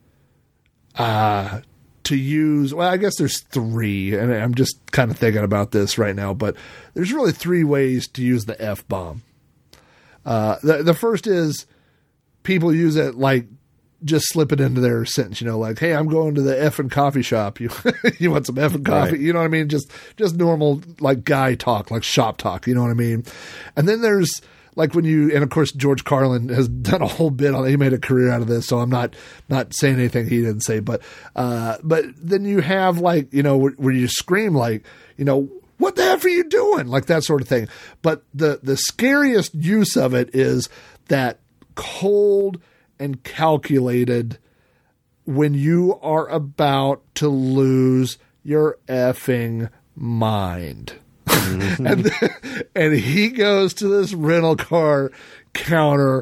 uh. to use, well, I guess there's three, and I'm just kind of thinking about this right now, but there's really three ways to use the F-bomb. Uh, the, the first is people use it like just slip it into their sentence, you know, like, hey, I'm going to the effing coffee shop. You you want some effing coffee? Right. You know what I mean? Just just normal, like, guy talk, like shop talk, you know what I mean? And then there's like when you, and of course George Carlin has done a whole bit on it. He made a career out of this, so I'm not not saying anything he didn't say. But uh, but then you have, like, you know, where, where you scream, like, you know, what the F are you doing? Like that sort of thing. But the the scariest use of it is that cold and calculated when you are about to lose your effing mind. and, and he goes to this rental car counter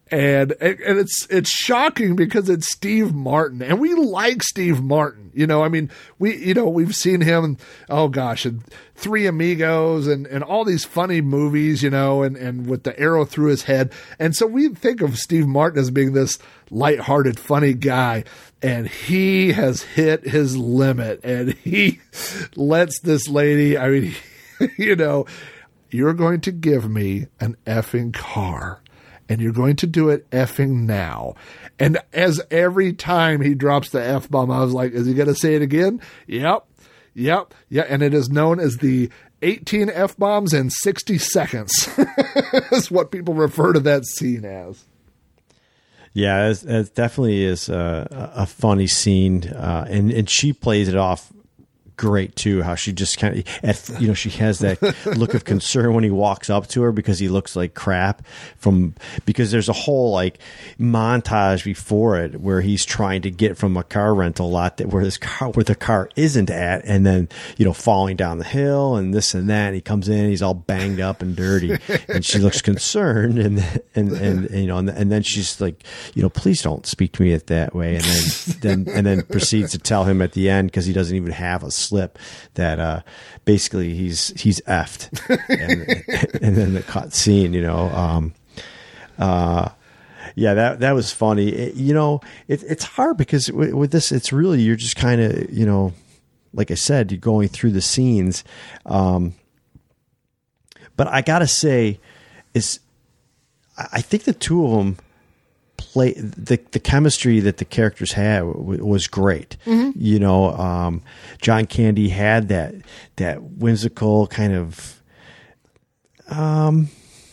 And, and it's, it's shocking because it's Steve Martin, and we like Steve Martin. You know, I mean, we, you know, we've seen him, oh gosh, in Three Amigos and, and all these funny movies, you know, and, and with the arrow through his head. And so we think of Steve Martin as being this lighthearted, funny guy. And he has hit his limit, and he lets this lady, I mean, you know, you're going to give me an effing car. And you're going to do it effing now. And as every time he drops the F-bomb, I was like, is he going to say it again? Yep. Yep. Yeah. And it is known as the eighteen F-bombs in sixty seconds. That's what people refer to that scene as. Yeah, it, it definitely is a, a funny scene. Uh, and, and she plays it off great too, how she just kind of, you know, she has that look of concern when he walks up to her because he looks like crap from, because there's a whole like montage before it where he's trying to get from a car rental lot that where this car, where the car isn't at, and then, you know, falling down the hill and this and that. And he comes in, he's all banged up and dirty, and she looks concerned, and, and, and, and you know, and, and then she's like, you know, please don't speak to me that way. And then, then, and then proceeds to tell him at the end, because he doesn't even have a slip, that uh basically he's he's effed. and, and then the cut scene, you know, um uh yeah, that that was funny. It, you know, it, it's hard because with, with this, it's really, you're just kind of, you know, like I said, you're going through the scenes, um but I gotta say is I think the two of them play, the the chemistry that the characters had w- was great. Mm-hmm. You know, um, John Candy had that that whimsical kind of, um,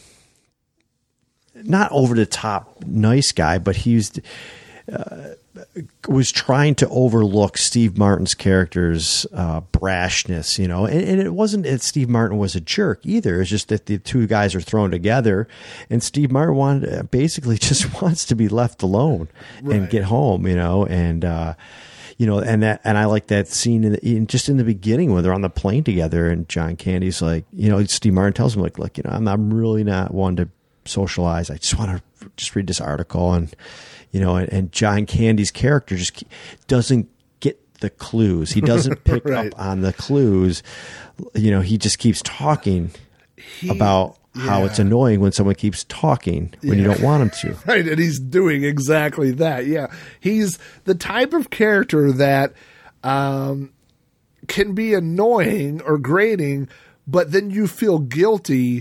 not over the top nice guy, but he was uh, was trying to overlook Steve Martin's character's uh, brashness. You know, and, and it wasn't that Steve Martin was a jerk either. It's just that the two guys are thrown together, and Steve Martin wanted, basically just wants to be left alone right. and get home. You know, and uh, you know, and that, and I like that scene in, the, in just in the beginning when they're on the plane together, and John Candy's like, you know, Steve Martin tells him like, look, you know, I'm, I'm really not one to socialize. I just want to just read this article, and you know, and, and John Candy's character just doesn't get the clues. He doesn't pick right. up on the clues. You know, he just keeps talking he, about yeah. how it's annoying when someone keeps talking when yeah. you don't want him to. Right, and he's doing exactly that. Yeah, he's the type of character that um, can be annoying or grating, but then you feel guilty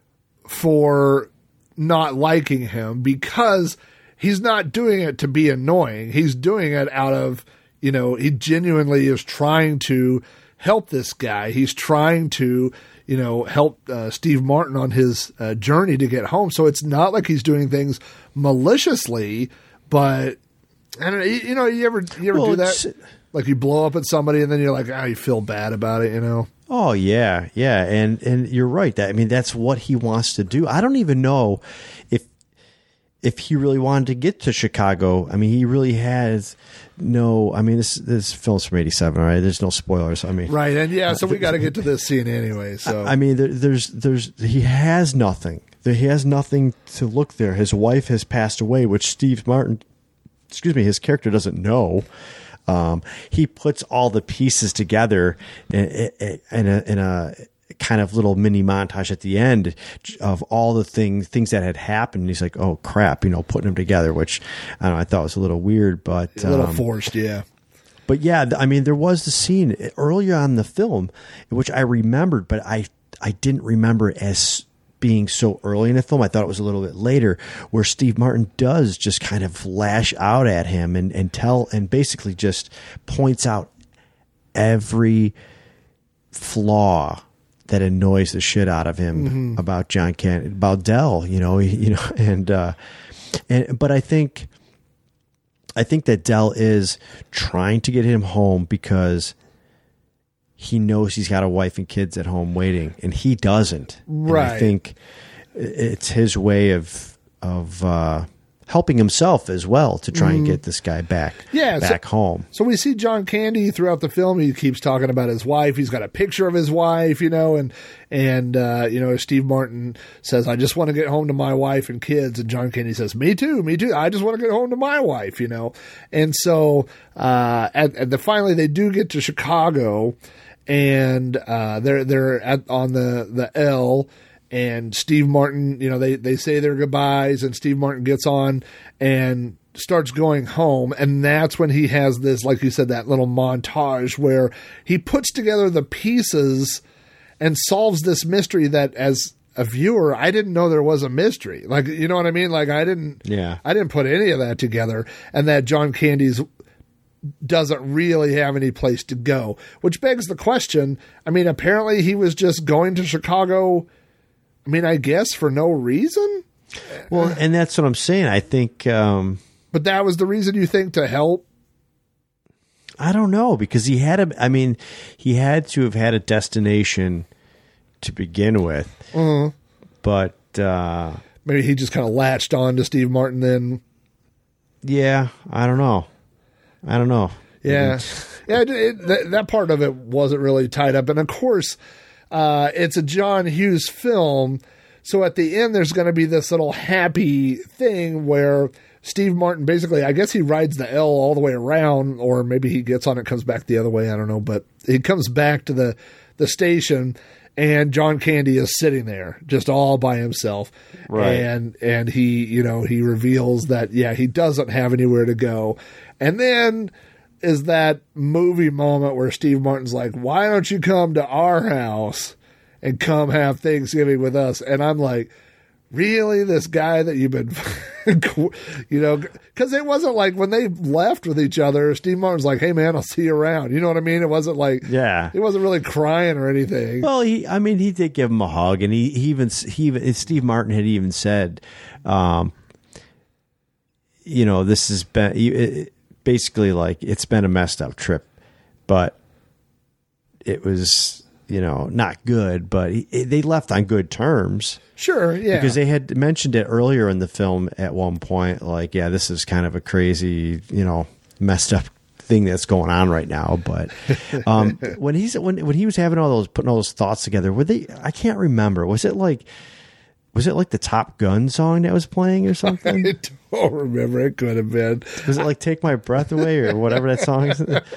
for not liking him because he's not doing it to be annoying. He's doing it out of, you know, he genuinely is trying to help this guy. He's trying to, you know, help uh, Steve Martin on his uh, journey to get home. So it's not like he's doing things maliciously, but I don't know, you, you know, you ever, you ever well, do that? Like you blow up at somebody and then you're like, ah, oh, you feel bad about it, you know? Oh yeah. Yeah. And, and you're right. That, I mean, that's what he wants to do. I don't even know if, if he really wanted to get to Chicago. I mean, he really has no, I mean, this, this film's from eighty-seven, all right? There's no spoilers. I mean, right. And yeah, so we got to get to this scene anyway. So, I, I mean, there, there's, there's, he has nothing there. He has nothing to look there. His wife has passed away, which Steve Martin, excuse me, his character doesn't know. Um, he puts all the pieces together in, in, a, in a kind of little mini montage at the end of all the things things that had happened. And he's like, "Oh crap!" You know, putting them together, which I don't know, I thought was a little weird, but a little um, forced, yeah. But yeah, I mean, there was the scene earlier on in the film which I remembered, but I I didn't remember it as being so early in the film. I thought it was a little bit later, where Steve Martin does just kind of lash out at him and, and tell, and basically just points out every flaw that annoys the shit out of him mm-hmm. about John Candy, about Dell, you know, you know, and, uh, and, but I think, I think that Dell is trying to get him home because he knows he's got a wife and kids at home waiting, and he doesn't. Right. And I think it's his way of of uh, helping himself as well to try mm. and get this guy back, yeah, back so, home. So we see John Candy throughout the film. He keeps talking about his wife. He's got a picture of his wife, you know, and, and, uh, you know, Steve Martin says, I just want to get home to my wife and kids. And John Candy says, me too, me too. I just want to get home to my wife, you know? And so, uh, at, at the, finally they do get to Chicago, and, uh, they're, they're at, on the, the L, and Steve Martin, you know, they, they say their goodbyes, and Steve Martin gets on and starts going home. And that's when he has this, like you said, that little montage where he puts together the pieces and solves this mystery that, as a viewer, I didn't know there was a mystery. Like, you know what I mean? Like, I didn't, yeah, I didn't put any of that together, and that John Candy's doesn't really have any place to go, which begs the question. I mean, apparently he was just going to Chicago, I mean, I guess for no reason. Well, and that's what I'm saying. I think, um, but that was the reason, you think, to help? I don't know, because he had a, I mean, he had to have had a destination to begin with, mm-hmm. but, uh, maybe he just kind of latched on to Steve Martin then. Yeah. I don't know. I don't know. Yeah. yeah. It, it, that, that part of it wasn't really tied up. And of course, Uh, it's a John Hughes film, so at the end there's going to be this little happy thing where Steve Martin basically, I guess he rides the L all the way around, or maybe he gets on it, comes back the other way, I don't know, but he comes back to the, the station, and John Candy is sitting there just all by himself. Right. And, and he, you know, he reveals that, yeah, he doesn't have anywhere to go. And then is that movie moment where Steve Martin's like, why don't you come to our house and come have Thanksgiving with us? And I'm like, really? This guy that you've been, you know, because it wasn't like when they left with each other, Steve Martin's like, hey, man, I'll see you around. You know what I mean? It wasn't like, yeah, he wasn't really crying or anything. Well, he, I mean, he did give him a hug, and he, he even, he even, Steve Martin had even said, um, you know, this has been, it, basically, like, it's been a messed up trip, but it was, you know, not good, but he, they left on good terms. Sure, yeah. Because they had mentioned it earlier in the film at one point, like, yeah, this is kind of a crazy, you know, messed up thing that's going on right now. But um, when he's when when he was having all those, putting all those thoughts together, were they, I can't remember, was it like, was it like the Top Gun song that was playing or something? I don't remember. It could have been. Was it like Take My Breath Away or whatever that song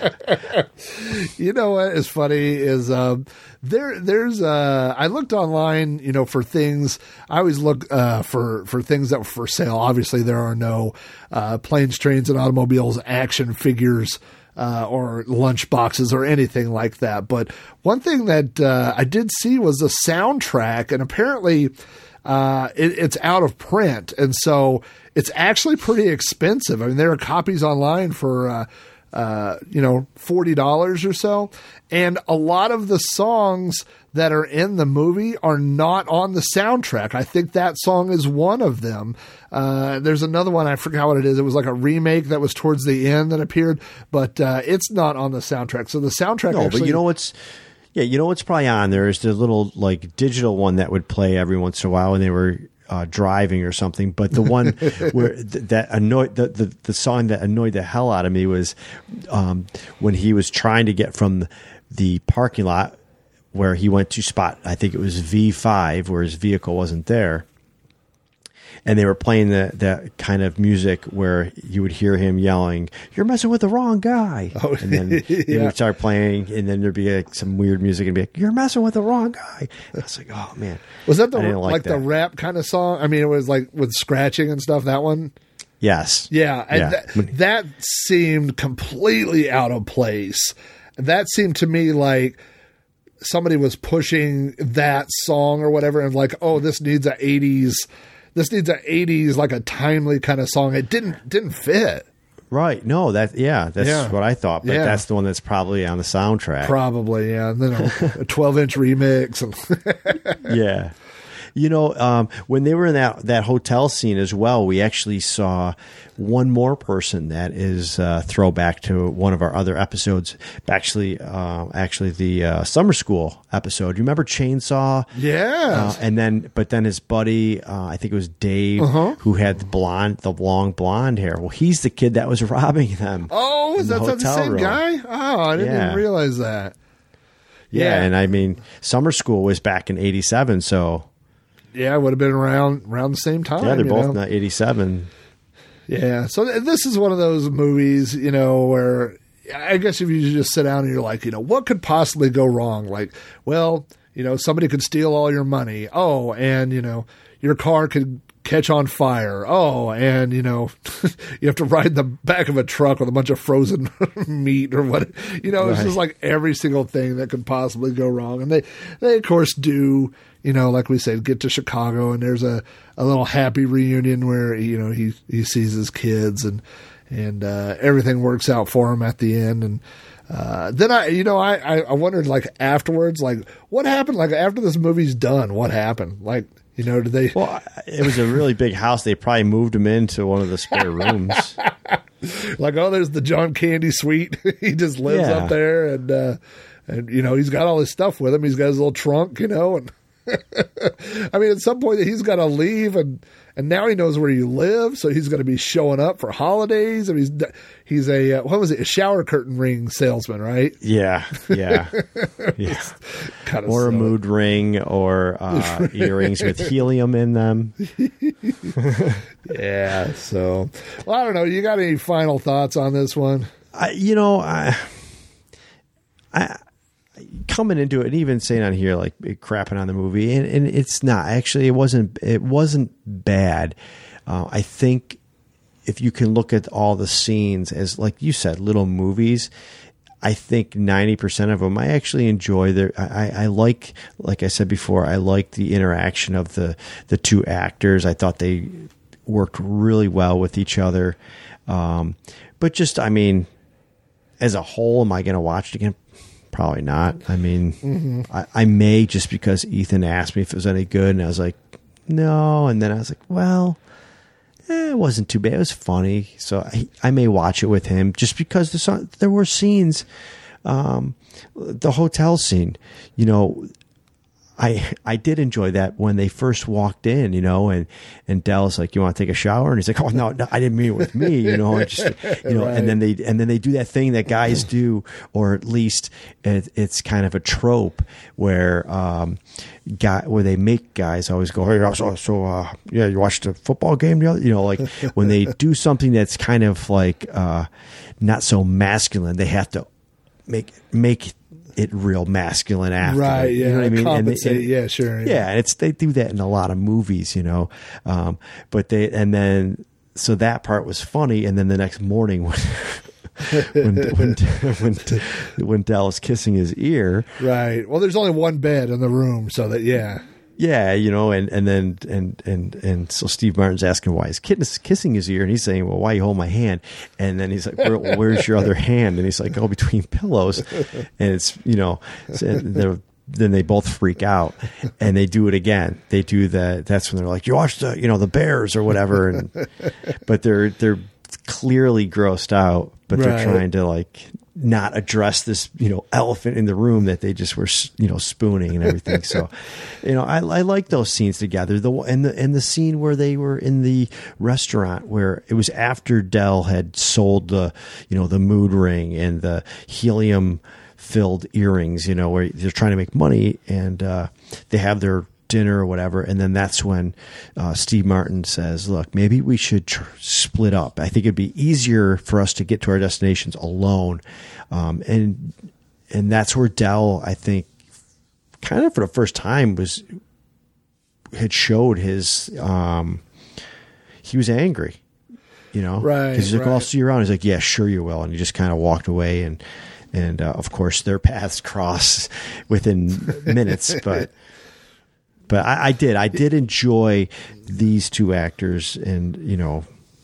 is? You know what is funny is um, there. There's uh, I looked online, you know, for things. I always look uh, for for things that were for sale. Obviously, there are no uh, planes, trains, and automobiles action figures. Uh, or lunch boxes or anything like that. But one thing that uh, I did see was the soundtrack, and apparently uh, it, it's out of print, and so it's actually pretty expensive. I mean, there are copies online for uh, uh, you know forty dollars or so, and a lot of the songs that are in the movie are not on the soundtrack. I think that song is one of them. Uh, there's another one, I forgot what it is. It was like a remake that was towards the end that appeared, but uh, it's not on the soundtrack. So the soundtrack no, actually... but you know what's... Yeah, you know what's probably on there is the little, like, digital one that would play every once in a while when they were uh, driving or something. But the one where th- that annoyed... The, the, the song that annoyed the hell out of me was um, when he was trying to get from the parking lot where he went to spot, I think it was V five, where his vehicle wasn't there. And they were playing that that kind of music where you would hear him yelling, "You're messing with the wrong guy." Oh, and then yeah. He would start playing, and then there'd be like some weird music and be like, "You're messing with the wrong guy." I was like, "Oh man." Was that the like, like the that. rap kind of song? I mean, it was like with scratching and stuff, that one? Yes. Yeah. yeah. That, that seemed completely out of place. That seemed to me like somebody was pushing that song or whatever and like, oh, this needs a eighties, this needs a eighties, like a timely kind of song. It didn't, didn't fit. Right. No, that, yeah, that's yeah. what I thought, but yeah. that's the one that's probably on the soundtrack. Probably. Yeah. And then a, a twelve inch remix. And yeah. You know, um, when they were in that, that hotel scene as well, we actually saw one more person that is uh, throwback to one of our other episodes. Actually, uh, actually the uh, summer school episode. You remember Chainsaw? Yeah. Uh, and then, but then his buddy, uh, I think it was Dave, uh-huh. who had the blonde, the long blonde hair. Well, he's the kid that was robbing them. Oh, is that the, the same room. guy? Oh, I didn't yeah. even realize that. Yeah, yeah, and I mean, summer school was back in eighty-seven, so yeah, it would have been around around the same time. Yeah, they're both know? in eighty-seven. Yeah, so th- this is one of those movies, you know, where I guess if you just sit down and you're like, you know, what could possibly go wrong? Like, well, you know, somebody could steal all your money. Oh, and you know, your car could catch on fire. Oh, and you know, you have to ride in the back of a truck with a bunch of frozen meat or what, you know, it's right. just like every single thing that could possibly go wrong. And they, they of course do, you know, like we said, get to Chicago and there's a, a little happy reunion where, you know, he, he sees his kids and, and, uh, everything works out for him at the end. And, uh, then I, you know, I, I wondered like afterwards, like what happened? Like after this movie's done, what happened? Like, you know, did they? Well, it was a really big house. They probably moved him into one of the spare rooms. Like, oh, there's the John Candy suite. He just lives yeah. up there, and uh, and you know, he's got all his stuff with him. He's got his little trunk, you know, and I mean, at some point he's got to leave, and and now he knows where you live, so he's going to be showing up for holidays. And he's he's a uh, what was it, a shower curtain ring salesman, right? Yeah, yeah, yeah. Or silly. A mood ring, or uh, earrings with helium in them. Yeah. So, well, I don't know. You got any final thoughts on this one? I, you know, I, I. coming into it and even saying on here like crapping on the movie, and, and it's not actually it wasn't it wasn't bad. uh, I think if you can look at all the scenes as, like you said, little movies, I think ninety percent of them I actually enjoy. Their I, I like like I said before, I like the interaction of the the two actors. I thought they worked really well with each other, um, but just I mean as a whole, am I going to watch it again? Probably not. I mean, mm-hmm. I, I may, just because Ethan asked me if it was any good, and I was like, no. And then I was like, well, eh, it wasn't too bad. It was funny. So I, I may watch it with him, just because there, there were scenes, um, the hotel scene, you know, I I did enjoy that when they first walked in, you know, and, and Dell's like, you want to take a shower? And he's like, oh no, no, I didn't mean it with me, you know, I just, you know, right. and then they, and then they do that thing that guys do, or at least it, it's kind of a trope where, um, guy, where they make guys always go, hey, so, so, uh, yeah, you watched a football game the other, you know, like when they do something that's kind of like, uh, not so masculine, they have to make, make it real masculine after, right? Yeah, you know what I mean. Compensate, and they, yeah, sure. Yeah. yeah, and it's they do that in a lot of movies, you know. Um, but they and then so that part was funny, and then the next morning when when when when, when Del is kissing his ear, right? Well, there's only one bed in the room, so that yeah. Yeah, you know, and, and then and and and so Steve Martin's asking why he's kissing his ear, and he's saying, "Well, why you hold my hand?" And then he's like, Where, "Where's your other hand?" And he's like, "Oh, between pillows." And it's, you know, then they both freak out, and they do it again. They do the. That's when they're like, "You watched the, you know, the Bears or whatever," and but they're they're clearly grossed out, but they're right. trying to like not address this, you know, elephant in the room that they just were, you know, spooning and everything. So, you know, I, I like those scenes together. The and the and the scene where they were in the restaurant, where it was after Del had sold the, you know, the mood ring and the helium filled earrings, you know, where they're trying to make money, and uh, they have their dinner or whatever, and then that's when uh, Steve Martin says, look, maybe we should tr- split up. I think it'd be easier for us to get to our destinations alone. Um, and and that's where Del, I think, kind of for the first time was had showed his um, he was angry, you know, right? Because he's like, right. well, I'll see you around. He's like, yeah, sure you will, and he just kind of walked away, and and uh, of course their paths cross within minutes, but. But I, I did. I did enjoy these two actors, and you know,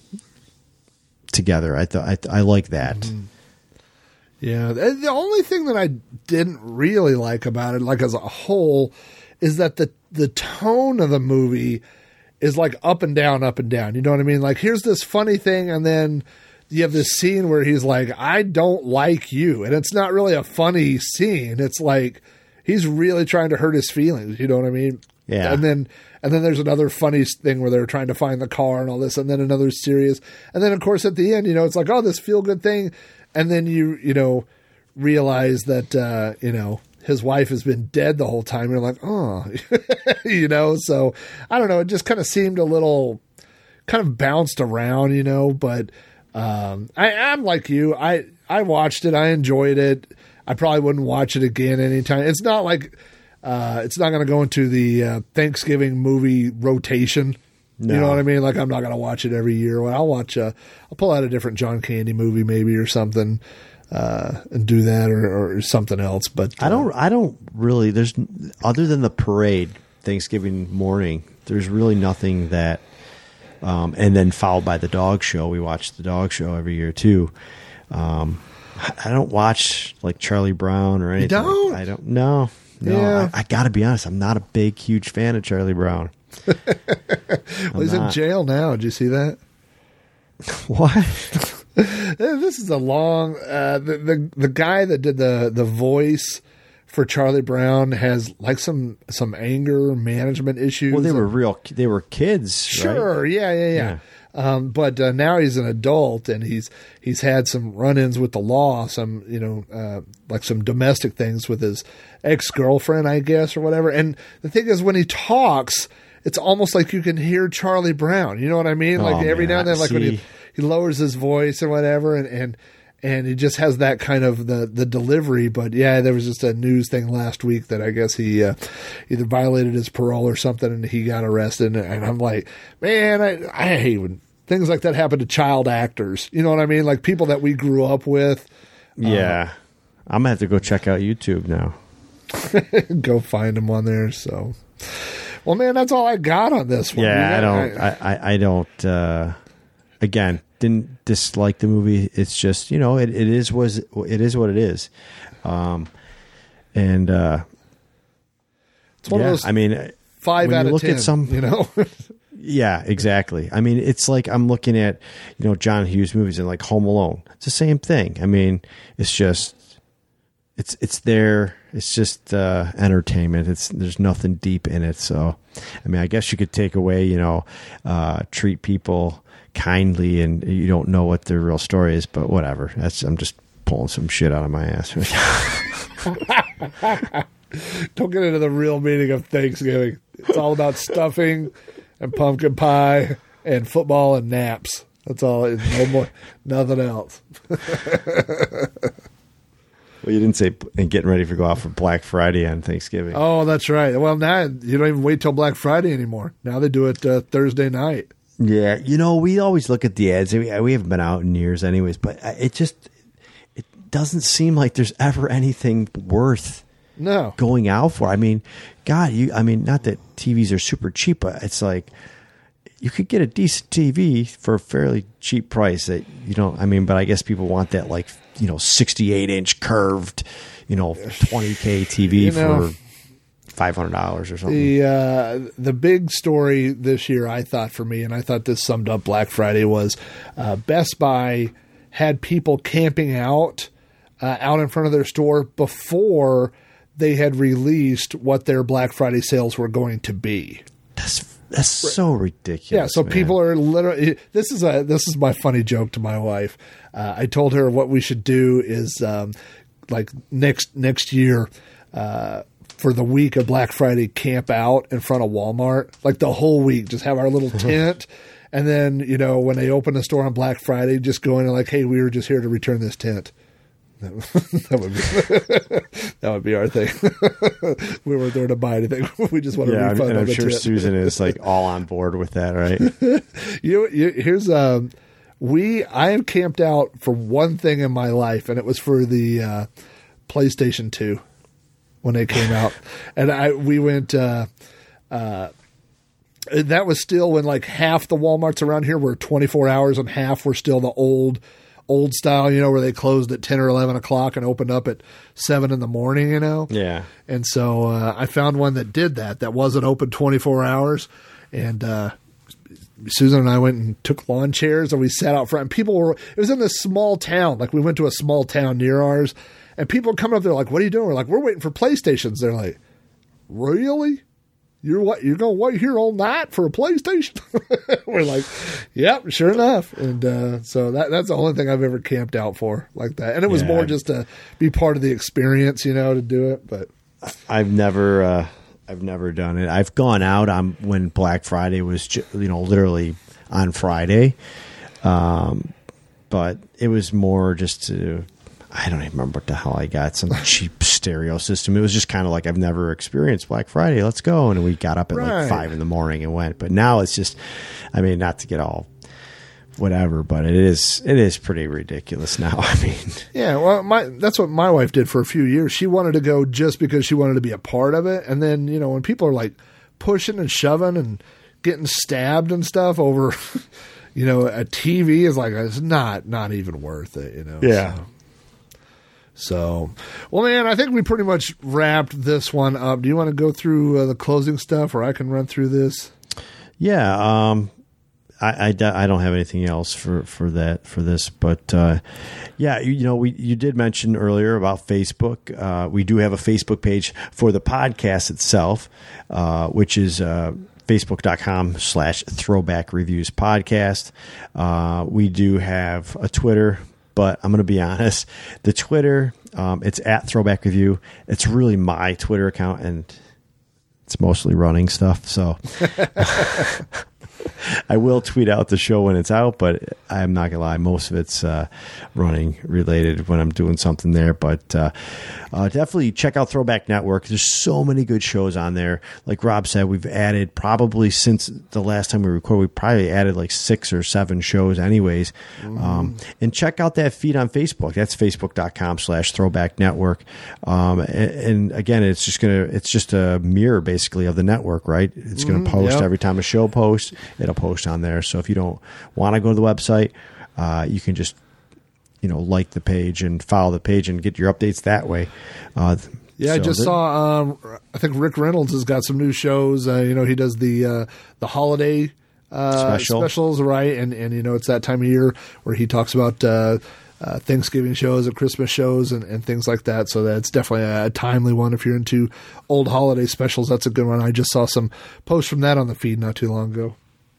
together. I thought I, I like that. Mm-hmm. Yeah. The only thing that I didn't really like about it, like as a whole, is that the the tone of the movie is like up and down, up and down. You know what I mean? Like, here's this funny thing, and then you have this scene where he's like, I don't like you. And it's not really a funny scene. It's like he's really trying to hurt his feelings. You know what I mean? Yeah. And then and then there's another funny thing where they're trying to find the car and all this, and then another serious. And then, of course, at the end, you know, it's like, oh, this feel-good thing. And then you, you know, realize that, uh, you know, his wife has been dead the whole time. You're like, oh, you know, so I don't know. It just kind of seemed a little kind of bounced around, you know, but um, I, I'm like you. I, I watched it. I enjoyed it. I probably wouldn't watch it again anytime. It's not like uh, it's not going to go into the uh, Thanksgiving movie rotation. No. You know what I mean? Like, I'm not going to watch it every year. I'll watch a, I'll pull out a different John Candy movie maybe or something. Uh, and do that or, or something else, but uh, I don't. I don't really. There's other than the parade Thanksgiving morning. There's really nothing that. Um, and then followed by the dog show. We watch the dog show every year too. Um, I don't watch like Charlie Brown or anything. You don't? Like, I don't. No, no. Yeah. I, I got to be honest. I'm not a big, huge fan of Charlie Brown. Well, he's not. in jail now. Did you see that? What? This is a long. Uh, the, the the guy that did the the voice for Charlie Brown has like some some anger management issues. Well, they were real. They were kids. Sure. Right? Yeah. Yeah. Yeah. yeah. Um, but uh, now he's an adult, and he's he's had some run-ins with the law. Some you know uh, like some domestic things with his ex-girlfriend, I guess, or whatever. And the thing is, when he talks, it's almost like you can hear Charlie Brown. You know what I mean? Like oh, every man. now and then, like See? when he. He lowers his voice or whatever, and, and and he just has that kind of the, the delivery. But yeah, there was just a news thing last week that I guess he uh, either violated his parole or something, and he got arrested. And I'm like, man, I, I hate when things like that happen to child actors. You know what I mean? Like people that we grew up with. Yeah, uh, I'm gonna have to go check out YouTube now. Go find him on there. So, well, man, that's all I got on this one. Yeah, got, I don't. I, I, I don't. Uh, Again, didn't dislike the movie. It's just, you know, it, it is was it is what it is, um, and uh, it's one yeah, of those. I mean, five when out you of look ten. At some, you know, yeah, exactly. I mean, it's like I'm looking at you know John Hughes movies and like Home Alone. It's the same thing. I mean, it's just it's it's there. It's just uh, entertainment. It's there's nothing deep in it. So, I mean, I guess you could take away, you know, uh, treat people kindly and you don't know what their real story is, but whatever. That's I'm just pulling some shit out of my ass. Don't get into the real meaning of Thanksgiving. It's all about stuffing and pumpkin pie and football and naps. That's all. It's no more, nothing else. Well, you didn't say and getting ready for go out for Black Friday on Thanksgiving. Oh, that's right. Well, now you don't even wait till Black Friday anymore. Now they do it uh, Thursday night. Yeah, you know, we always look at the ads. We, we haven't been out in years, anyways. But it just it doesn't seem like there's ever anything worth no going out for. I mean, God, you. I mean, not that T Vs are super cheap, but it's like you could get a decent T V for a fairly cheap price. That you know, I mean, but I guess people want that like you know sixty-eight inch curved, you know, twenty K T V you know, for five hundred dollars or something. The uh, the big story this year, I thought for me, and I thought this summed up Black Friday, was uh, Best Buy had people camping out uh, out in front of their store before they had released what their Black Friday sales were going to be. That's that's so ridiculous. Yeah, so man. people are literally. This is a this is my funny joke to my wife. Uh, I told her what we should do is um, like next next year. Uh, for the week of Black Friday, camp out in front of Walmart, like the whole week, just have our little tent. And then, you know, when they open the store on Black Friday, just go in and like, hey, we were just here to return this tent. That would be, that would be our thing. We weren't there to buy anything. We just want to yeah, refund and on I'm the sure tent. Susan is like all on board with that, right? you, you, here's um, we. I have camped out for one thing in my life, and it was for the uh, PlayStation two. When they came out, and I we went. Uh, uh, that was still when like half the Walmarts around here were twenty-four hours, and half were still the old old style, you know, where they closed at ten or eleven o'clock and opened up at seven in the morning, you know? Yeah. And so uh, I found one that did that, that wasn't open twenty-four hours. And uh, Susan and I went and took lawn chairs and we sat out front. And people were, it was in this small town. Like we went to a small town near ours. And people were coming up there like, what are you doing? We're like, we're waiting for PlayStations. They're like, really? You're what? You're going to wait here all night for a PlayStation? We're like, yep, sure enough. And uh, so that that's the only thing I've ever camped out for like that. And it was yeah, more I've, just to be part of the experience, you know, to do it. But I've never, uh, I've never done it. I've gone out on when Black Friday was, you know, literally on Friday, um, but it was more just to. I don't even remember what the hell I got. Some cheap stereo system. It was just kind of like I've never experienced Black Friday. Let's go. And we got up at right. like five in the morning and went. But now it's just, I mean, not to get all whatever, but it is it is pretty ridiculous now. I mean, yeah. Well, my that's what my wife did for a few years. She wanted to go just because she wanted to be a part of it. And then you know when people are like pushing and shoving and getting stabbed and stuff over, you know, a T V is like it's not not even worth it. You know. Yeah. So. So, well, man, I think we pretty much wrapped this one up. Do you want to go through uh, the closing stuff, or I can run through this? Yeah, um, I, I, I don't have anything else for, for that for this, but uh, yeah, you, you know, we you did mention earlier about Facebook. Uh, we do have a Facebook page for the podcast itself, uh, which is. Uh, Facebook.com slash Throwback Reviews Podcast. Uh, we do have a Twitter. But I'm going to be honest, the Twitter, um, it's at Throwback Review. It's really my Twitter account, and it's mostly running stuff. So I will tweet out the show when it's out, but I'm not going to lie. Most of it's uh, running related when I'm doing something there. But uh, uh, definitely check out Throwback Network. There's so many good shows on there. Like Rob said, we've added probably since the last time we recorded, we probably added like six or seven shows anyways. Mm. Um, and check out that feed on Facebook. That's facebook.com slash Throwback Network. Um, and, and again, it's just going to, it's just a mirror basically of the network, right? It's going to mm, post yep. every time a show posts. It'll post on there. So if you don't want to go to the website, uh, you can just, you know, like the page and follow the page and get your updates that way. Uh, yeah, so I just saw, um, I think Rick Reynolds has got some new shows. Uh, you know, he does the, uh, the holiday, uh, Special. specials, right? And, and, you know, it's that time of year where he talks about, uh, Uh, Thanksgiving shows and Christmas shows and, and things like that. So that's definitely a, a timely one. If you're into old holiday specials, that's a good one. I just saw some posts from that on the feed not too long ago.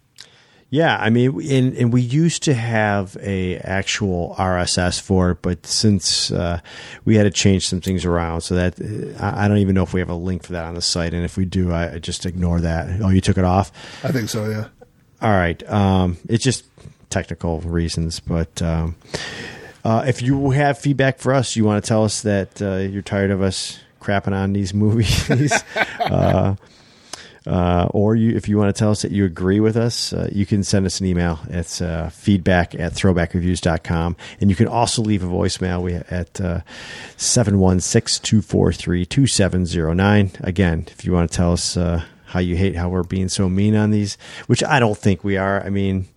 Yeah, I mean, and, and we used to have a actual R S S for it, but since uh, we had to change some things around, so that uh, I don't even know if we have a link for that on the site. And if we do, I, I just ignore that. Oh, you took it off? I think so, yeah. All right. Um, it's just technical reasons, but um, uh, if you have feedback for us, you want to tell us that uh, you're tired of us crapping on these movies, uh, uh, or you, if you want to tell us that you agree with us, uh, you can send us an email. It's uh, feedback at throwback reviews dot com. And you can also leave a voicemail we at uh, seven one six, two four three, two seven zero nine. Again, if you want to tell us uh, how you hate how we're being so mean on these, which I don't think we are. I mean...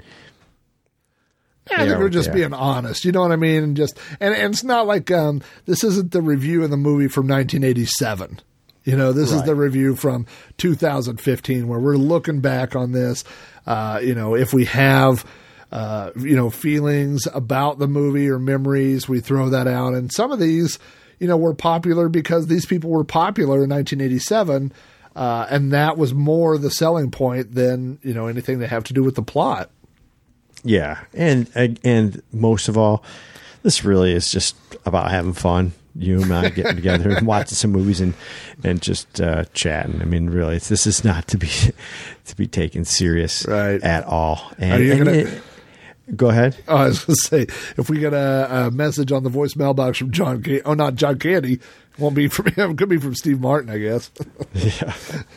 Yeah, I think we're just being honest. You know what I mean? And just and, and it's not like um, this isn't the review of the movie from nineteen eighty-seven. You know, this right. is the review from two thousand fifteen where we're looking back on this. Uh, you know, if we have, uh, you know, feelings about the movie or memories, we throw that out. And some of these, you know, were popular because these people were popular in nineteen eighty-seven. Uh, and that was more the selling point than, you know, anything that have to do with the plot. Yeah, and and most of all, this really is just about having fun. You and I getting together and watching some movies and and just uh, chatting. I mean, really, it's, this is not to be to be taken serious right. at all. And, Are you and gonna? It, go ahead. Oh, I was going to say, if we get a, a message on the voicemail box from John, Can- oh, not John Candy. Won't be from him. Could be from Steve Martin, I guess. Yeah,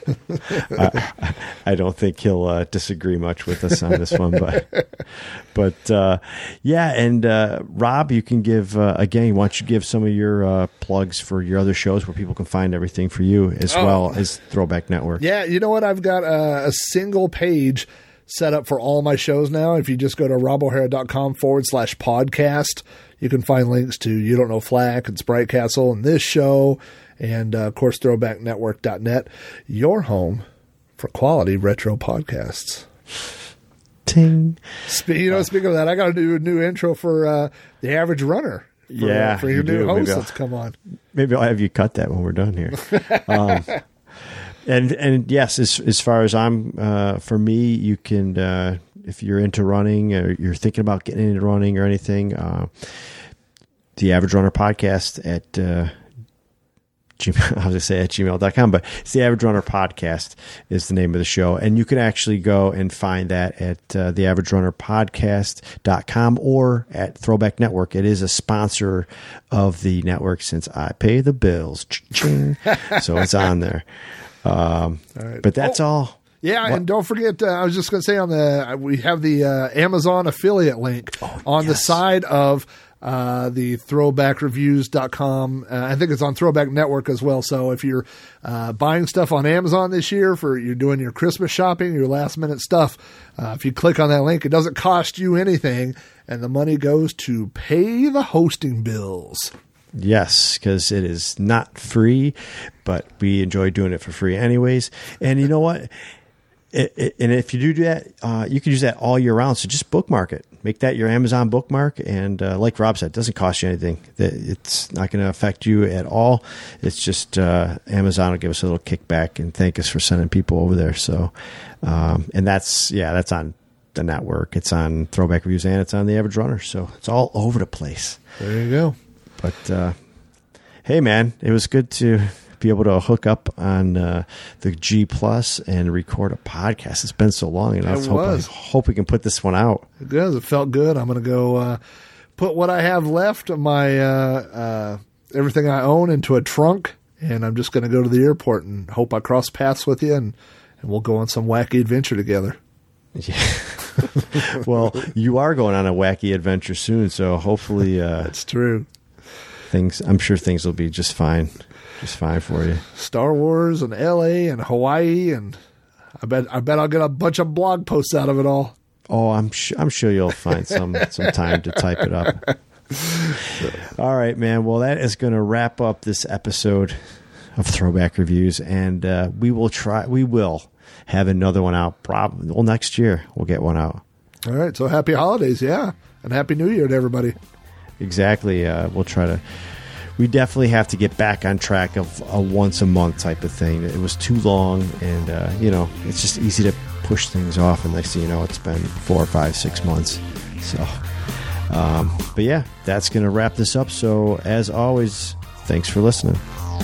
I, I don't think he'll uh, disagree much with us on this one, but but uh, yeah. And uh, Rob, you can give uh, again. Why don't you give some of your uh, plugs for your other shows where people can find everything for you as oh. well as Throwback Network? Yeah, you know what? I've got a, a single page set up for all my shows now. If you just go to robohara.com forward slash podcast, you can find links to You Don't Know Flack and Sprite Castle and this show, and uh, of course throwback network dot net, your home for quality retro podcasts. Ting. Spe- you know, speaking of that, I got to do a new intro for uh, The Average Runner. For, yeah, uh, for your you new do. host Maybe that's come on. Maybe I'll have you cut that when we're done here. um, and and yes, as as far as I'm, uh, for me, you can uh, if you're into running or you're thinking about getting into running or anything, uh, the Average Runner podcast at. Uh, Gmail, I was going to say at gmail dot com, but it's the Average Runner Podcast is the name of the show. And you can actually go and find that at uh, the average runner podcast dot com or at Throwback Network. It is a sponsor of the network since I pay the bills. So it's on there. Um, all right. But that's oh. all. Yeah, what? And don't forget, uh, I was just going to say on the we have the uh, Amazon affiliate link oh, on yes. the side of uh, the throwback reviews dot com. Uh, I think it's on Throwback Network as well. So if you're uh, buying stuff on Amazon this year for you're doing your Christmas shopping, your last minute stuff, uh, if you click on that link, it doesn't cost you anything, and the money goes to pay the hosting bills. Yes, because it is not free, but we enjoy doing it for free anyways. And you know what? It, it, and if you do do that, uh, you can use that all year round. So just bookmark it. Make that your Amazon bookmark. And uh, like Rob said, it doesn't cost you anything. It's not going to affect you at all. It's just uh, Amazon will give us a little kickback and thank us for sending people over there. So, um, and that's, yeah, that's on the network. It's on Throwback Reviews and it's on The Average Runner. So it's all over the place. There you go. But uh, hey, man, it was good to be able to hook up on uh, the G Plus and record a podcast. It's been so long, and I was hope, I hope we can put this one out. It does. It felt good. I'm going to go uh, put what I have left of my uh, uh, everything I own into a trunk, and I'm just going to go to the airport and hope I cross paths with you, and, and we'll go on some wacky adventure together. Yeah. Well, you are going on a wacky adventure soon, so hopefully uh, that's true. Things, I'm sure things will be just fine. Just fine for you. Star Wars and L A and Hawaii, and I bet I bet I'll get a bunch of blog posts out of it all. Oh, I'm sure I'm sure you'll find some some time to type it up. All right, man. Well, that is going to wrap up this episode of Throwback Reviews, and uh, we will try. We will have another one out. Probably well next year. We'll get one out. All right. So happy holidays, yeah, and happy New Year to everybody. Exactly. Uh, we'll try to. We definitely have to get back on track of a once a month type of thing. It was too long, and uh, you know, it's just easy to push things off. And next thing you know, it's been four, five, six months. So, um, but yeah, that's going to wrap this up. So, as always, thanks for listening.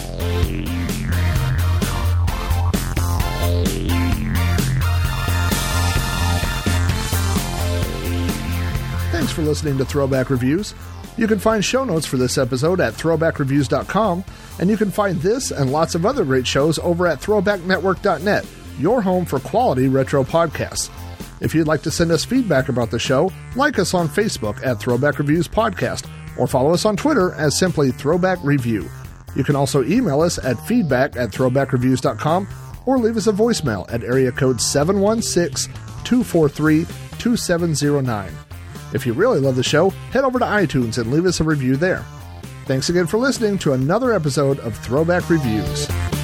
Thanks for listening to Throwback Reviews. You can find show notes for this episode at throwback reviews dot com, and you can find this and lots of other great shows over at throwback network dot net, your home for quality retro podcasts. If you'd like to send us feedback about the show, like us on Facebook at Throwback Reviews Podcast, or follow us on Twitter as simply Throwback Review. You can also email us at feedback at throwback reviews dot com, or leave us a voicemail at area code seven one six, two four three, two seven zero nine. If you really love the show, head over to iTunes and leave us a review there. Thanks again for listening to another episode of Throwback Reviews.